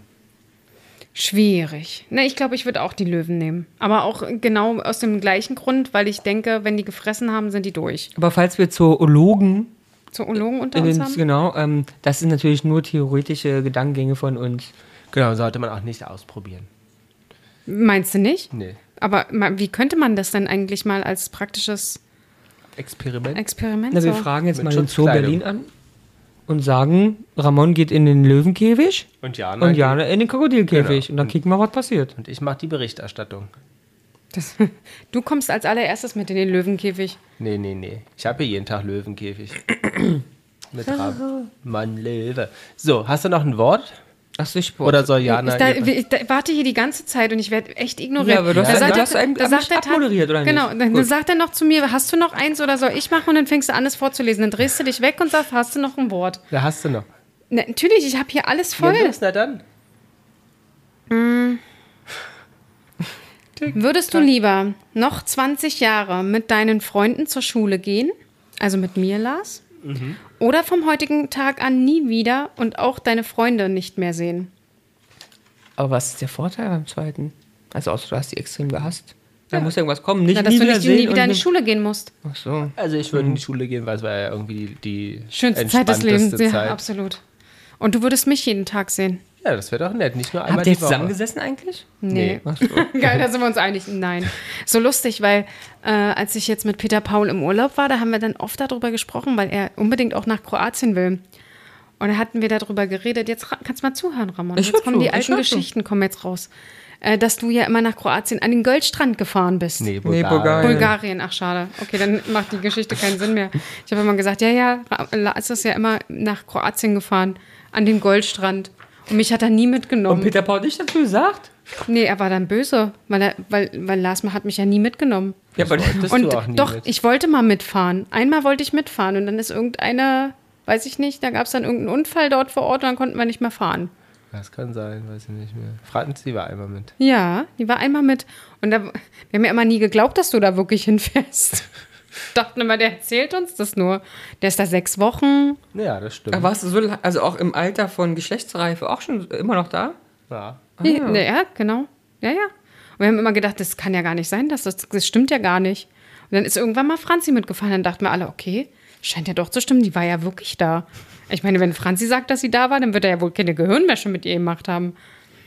S1: schwierig. Ne, ich glaube, ich würde auch die Löwen nehmen. Aber auch genau aus dem gleichen Grund, weil ich denke, wenn die gefressen haben, sind die durch.
S3: Aber falls wir Zoologen,
S1: Zoologen unter
S3: in
S1: uns
S3: den,
S1: haben?
S3: genau, ähm, das sind natürlich nur theoretische Gedankengänge von uns.
S2: Genau, sollte man auch nicht ausprobieren.
S1: Meinst du nicht?
S2: Nee.
S1: Aber ma- wie könnte man das denn eigentlich mal als praktisches
S2: Experiment.
S1: Experiment
S3: Na, wir
S1: so?
S3: fragen jetzt
S2: Mit
S3: mal den Zoo
S2: Schutzkleidung.
S3: Berlin an und sagen, Ramon geht in den Löwenkäfig
S2: Und Jana.
S3: und Jana in den Krokodilkäfig.
S2: Genau.
S3: Und dann kicken wir, was passiert.
S2: Und ich mache die Berichterstattung.
S1: Das, du kommst als allererstes mit in den Löwenkäfig.
S2: Nee, nee, nee. Ich habe hier jeden Tag Löwenkäfig. Mit Mann, Löwe. So, hast du noch ein Wort?
S3: Ach so, ich
S2: Oder soll Jana...
S1: ich, da,
S2: ihre-
S1: ich da, warte hier die ganze Zeit und ich werde echt ignoriert.
S3: Ja, aber du hast-
S1: Da
S3: du
S1: sagt
S3: hast
S1: er-
S3: eben-
S1: da
S3: hab
S1: sagt
S3: ich
S1: der Tat-
S3: abmoderiert, oder nicht?
S1: Genau, dann
S3: Gut.
S1: sagt er noch zu mir, hast du noch eins oder soll ich machen? Und dann fängst du an, es vorzulesen. Dann drehst du dich weg und sagst, hast du noch ein Wort?
S2: Da hast du noch.
S1: Na, natürlich, ich habe hier alles voll.
S2: Ja, los, na dann.
S1: Würdest du lieber noch zwanzig Jahre mit deinen Freunden zur Schule gehen, also mit mir, Lars,
S2: Mhm.
S1: oder vom heutigen Tag an nie wieder und auch deine Freunde nicht mehr sehen?
S3: Aber was ist der Vorteil beim zweiten? Also außer du hast die extrem gehasst. Da muss irgendwas kommen. Nicht
S1: Na, dass
S3: nie
S1: du
S3: wieder
S1: nicht
S3: sehen
S1: nie wieder in
S3: und-
S1: die Schule gehen musst.
S3: Ach so.
S2: Also ich würde in die Schule gehen, weil es war ja irgendwie die
S1: Schönste Zeit des Lebens,
S2: entspannteste
S1: ja,
S2: Zeit.
S1: absolut. Und du würdest mich jeden Tag sehen.
S2: Ja, das wäre doch nett. Nicht nur einmal
S3: Habt ihr
S2: die Woche.
S3: zusammengesessen eigentlich?
S1: Nee.
S3: Ach so.
S1: Geil, da sind wir uns einig. Nein. So lustig, weil äh, als ich jetzt mit Peter Paul im Urlaub war, da haben wir dann oft darüber gesprochen, weil er unbedingt auch nach Kroatien will. Und da hatten wir darüber geredet. Jetzt ra- kannst du mal zuhören, Ramon.
S3: Ich
S1: Jetzt
S3: hör
S1: kommen
S3: zu,
S1: die
S3: ich
S1: alten
S3: hör zu.
S1: Geschichten kommen jetzt raus. Äh, dass du ja immer nach Kroatien an den Goldstrand gefahren bist.
S2: Nee,
S3: Nee,
S2: Bulgarien.
S3: Bulgarien.
S1: Bulgarien, ach schade. Okay, dann macht die Geschichte keinen Sinn mehr. Ich habe immer gesagt, ja, ja, Ra- Lars ist ja immer nach Kroatien gefahren, an den Goldstrand. Und mich hat er nie mitgenommen.
S3: Und Peter Paul nicht dazu gesagt?
S1: Nee, er war dann böse, weil, er, weil, weil Lars hat mich ja nie mitgenommen.
S3: Ja, aber
S2: Wolltest
S1: Und
S2: du auch nie
S1: doch,
S2: mit.
S1: ich wollte mal mitfahren. Einmal wollte ich mitfahren und dann ist irgendeine, weiß ich nicht, da gab es dann irgendeinen Unfall dort vor Ort und dann konnten wir nicht mehr fahren.
S2: Das kann sein, weiß ich nicht mehr. Franzi war einmal mit.
S1: Ja, die war einmal mit. Und da, wir haben ja immer nie geglaubt, dass du da wirklich hinfährst. Dachten immer, der erzählt uns das nur. Der ist da sechs Wochen.
S2: Ja, das stimmt.
S3: Da warst du so, lang- also auch im Alter von Geschlechtsreife auch schon immer noch da?
S2: ja.
S1: Ja, ne, ja, genau. Ja, ja. Und wir haben immer gedacht, das kann ja gar nicht sein, dass das, das stimmt ja gar nicht. Und dann ist irgendwann mal Franzi mitgefahren. Dann dachten wir alle, okay, scheint ja doch zu stimmen, die war ja wirklich da. Ich meine, wenn Franzi sagt, dass sie da war, dann wird er ja wohl keine Gehirnwäsche mit ihr gemacht haben.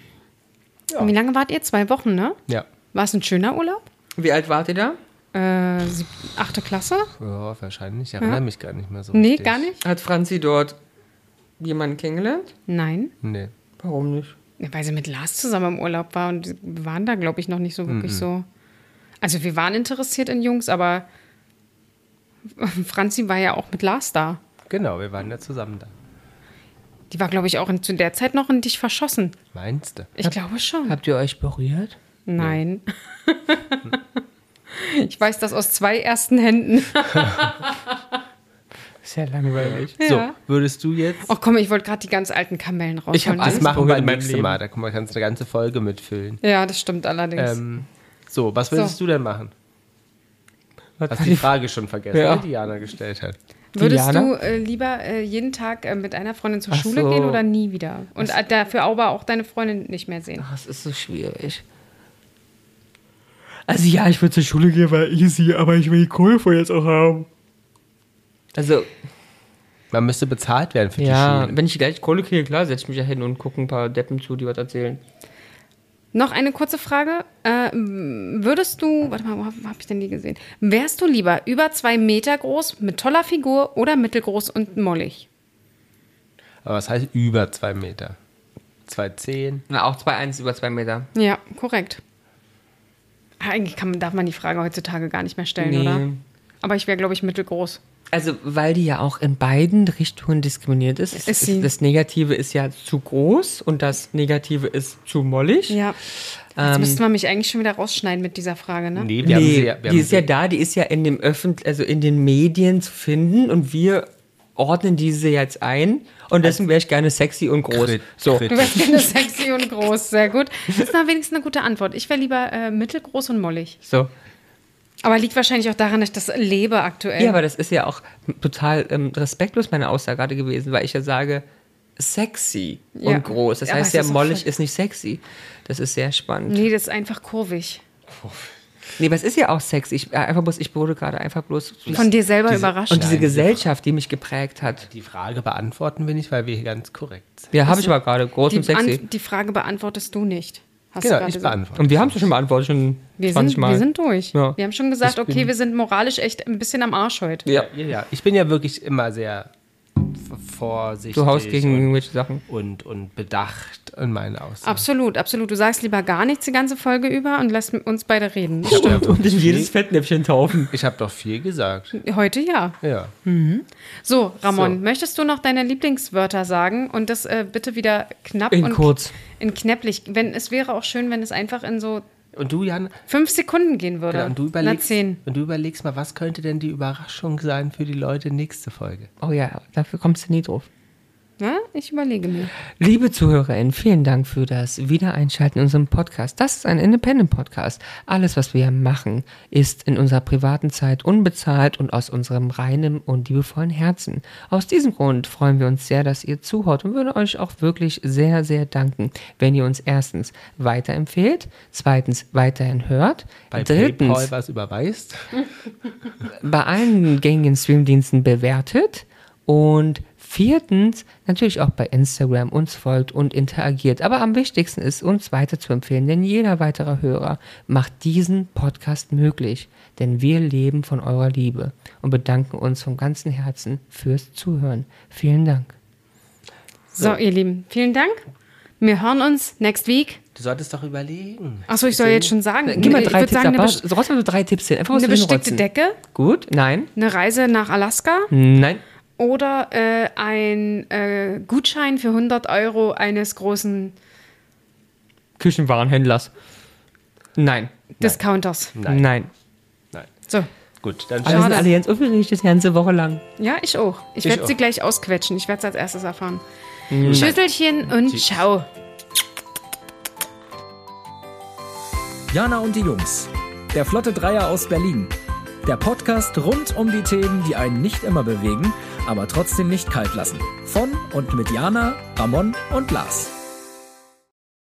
S2: Ja.
S1: Und wie lange wart ihr? Zwei Wochen, ne?
S2: Ja.
S1: War es ein schöner Urlaub?
S3: Wie alt wart ihr da?
S1: Äh, sieb, achte Klasse?
S2: Ja, wahrscheinlich. Ich erinnere mich gar nicht mehr so
S1: Nee,
S2: richtig.
S1: gar nicht?
S3: Hat Franzi dort jemanden kennengelernt?
S1: Nein.
S2: Nee.
S3: Warum nicht?
S1: Ja, weil sie mit Lars zusammen im Urlaub war und wir waren da, glaube ich, noch nicht so wirklich so. Also wir waren interessiert in Jungs, aber Franzi war ja auch mit Lars da.
S2: Genau, wir waren ja zusammen da.
S1: Die war, glaube ich, auch in, zu der Zeit noch in dich verschossen.
S2: Meinst du?
S1: Ich glaube schon.
S3: Habt ihr euch berührt?
S1: Nein. Ich weiß das aus zwei ersten Händen.
S3: Ist ja langweilig.
S1: Ja.
S2: So, würdest du jetzt...
S1: Ach komm, ich wollte gerade die ganz alten Kamellen rausholen.
S3: Ich hab
S2: das
S3: alles
S2: machen wir
S3: probiert in meinem
S2: nächstes
S3: Leben.
S2: Mal. Da kann man kannst du eine ganze Folge mitfüllen.
S1: Ja, das stimmt allerdings.
S2: Ähm, so, was würdest
S1: So.
S2: du denn machen?
S3: Was
S2: Hast
S3: war
S2: die
S3: die
S2: Frage schon vergessen,
S3: Ja.
S2: die Diana gestellt hat.
S1: Würdest
S3: Diana?
S1: du äh, lieber äh, jeden Tag äh, mit einer Freundin zur
S3: Ach
S1: Schule
S3: so.
S1: gehen oder nie wieder? Und äh, dafür aber auch deine Freundin nicht mehr sehen?
S3: Ach, es ist so schwierig. Also ja, ich würde zur Schule gehen, weil easy, aber ich will die Kohle vorher jetzt auch haben. Also,
S2: Man müsste bezahlt werden für die
S3: ja,
S2: Schule.
S3: wenn ich gleich Kohle kriege, klar, setze ich mich ja hin und gucke ein paar Deppen zu, die was erzählen.
S1: Noch eine kurze Frage. Äh, würdest du, warte mal, wo habe hab ich denn die gesehen? Wärst du lieber über zwei Meter groß, mit toller Figur oder mittelgroß und mollig?
S2: Aber was heißt über zwei Meter? zwei zehn?
S3: Na, auch zwei Komma eins über zwei Meter.
S1: Ja, korrekt. Eigentlich kann man, darf man die Frage heutzutage gar nicht mehr stellen,
S3: Nee.
S1: oder? Aber ich wäre, glaube ich, mittelgroß.
S3: Also, weil die ja auch in beiden Richtungen diskriminiert ist.
S1: Ist sie.
S3: Das Negative ist ja zu groß und das Negative ist zu mollig.
S1: Ja. Jetzt müsste man mich eigentlich schon wieder rausschneiden mit dieser Frage, ne?
S2: Nee, wir haben
S3: Nee,
S2: sie ja, wir
S3: die
S2: haben
S3: ist ja
S2: sie-
S3: da, die ist ja in dem Öffent also in den Medien zu finden und wir ordnen diese jetzt ein und deswegen wäre ich gerne sexy und groß.
S2: Krit-
S3: So.
S2: Krit-
S1: Du wärst gerne sexy und groß, sehr gut. Das ist na wenigstens eine gute Antwort. Ich wäre lieber äh, mittelgroß und mollig.
S3: So.
S1: Aber liegt wahrscheinlich auch daran, dass ich das lebe aktuell.
S3: Ja, aber das ist ja auch total ähm, respektlos meine Aussage gerade gewesen, weil ich ja sage, sexy
S1: Ja.
S3: und groß. Das
S1: Ja, aber
S3: heißt
S1: es
S3: ja,
S1: ist auch
S3: mollig
S1: voll-
S3: ist nicht sexy. Das ist sehr spannend.
S1: Nee, das ist einfach kurvig.
S3: Nee, aber es ist ja auch sexy. Ich, äh, einfach bloß, ich wurde gerade einfach bloß...
S1: Von dir selber
S2: diese-
S1: überrascht.
S3: und diese
S2: Nein,
S3: Gesellschaft, die mich geprägt hat.
S2: Die Frage beantworten wir nicht, weil wir hier ganz korrekt sind.
S3: Ja, habe ich aber gerade. Groß
S1: die,
S3: und sexy.
S1: An, die Frage beantwortest du nicht. Hast du
S2: Genau,
S1: gerade
S2: ich
S1: gesagt.
S2: beantworte.
S3: Und wir haben es schon beantwortet, schon
S1: Wir
S3: zwanzig
S1: sind,
S3: Mal.
S1: wir sind durch.
S3: Ja.
S1: Wir haben schon gesagt,
S2: Ich
S1: okay,
S2: bin-
S1: wir sind moralisch echt ein bisschen am Arsch heute.
S3: ja.
S2: Ja, ja. Ich bin ja wirklich immer sehr v- vorsichtig
S3: Du haust gegen
S2: und,
S3: irgendwelche Sachen.
S2: und, und bedacht in meinen Aussagen.
S1: Absolut, absolut. Du sagst lieber gar nichts die ganze Folge über und lässt uns beide reden.
S2: Ich habe doch,
S3: Und in
S2: viel-
S3: jedes Fettnäpfchen taufen.
S2: ich hab doch viel gesagt.
S1: Heute ja.
S2: Ja.
S1: So, Ramon,
S2: So.
S1: möchtest du noch deine Lieblingswörter sagen und das äh, bitte wieder knapp
S3: In
S1: und
S3: kurz.
S1: in knäpplich. Wenn, es wäre auch schön, wenn es einfach in so
S2: Und du, Jan,
S1: fünf Sekunden gehen würde.
S2: genau, und, du
S1: Na,
S2: überlegst,
S1: zehn.
S2: und du überlegst mal, was könnte denn die Überraschung sein für die Leute nächste Folge?
S3: Oh ja, dafür kommst du nie drauf.
S1: Ja, ich überlege mir.
S3: Liebe ZuhörerInnen, vielen Dank für das Wiedereinschalten in unserem Podcast. Das ist ein Independent-Podcast. Alles, was wir machen, ist in unserer privaten Zeit unbezahlt und aus unserem reinen und liebevollen Herzen. Aus diesem Grund freuen wir uns sehr, dass ihr zuhört und würden euch auch wirklich sehr, sehr danken, wenn ihr uns erstens weiterempfehlt, zweitens weiterhin hört,
S2: Bei
S3: drittens
S2: PayPal was überweist?
S3: bei allen gängigen Streamdiensten bewertet und viertens natürlich auch bei Instagram uns folgt und interagiert. Aber am wichtigsten ist, uns weiter zu empfehlen, denn jeder weitere Hörer macht diesen Podcast möglich. Denn wir leben von eurer Liebe und bedanken uns vom ganzen Herzen fürs Zuhören. Vielen Dank.
S1: So, ihr Lieben, vielen Dank. Wir hören uns next week.
S2: Du solltest doch überlegen.
S1: Achso, ich soll jetzt schon sagen.
S3: Gib mal
S1: ich
S3: drei
S1: würde
S3: Tipps
S1: sagen,
S3: ab.
S1: eine, best-
S3: Trotzdem so drei Tipps hin. Einfach was
S1: eine bestickte
S3: hinrotzen.
S1: Decke,
S3: Gut? Nein?
S1: eine Reise nach Alaska
S3: Nein?
S1: oder äh, ein äh, Gutschein für hundert Euro eines großen
S3: Küchenwarenhändlers. Nein.
S1: Discounters.
S2: Nein.
S3: Nein.
S2: Nein.
S1: So,
S2: Gut, dann
S3: Alle sind
S1: Schade.
S3: alle ganz aufgeregt, das ganze Woche lang.
S1: ja, ich auch. Ich
S2: Ich
S1: werde sie
S2: auch.
S1: gleich ausquetschen. Ich werde es als erstes erfahren. Schüsselchen und
S2: Tschüss.
S1: ciao.
S4: Jana und die Jungs. Der Flotte Dreier aus Berlin. Der Podcast rund um die Themen, die einen nicht immer bewegen, aber trotzdem nicht kalt lassen. Von und mit Jana, Ramon und Lars.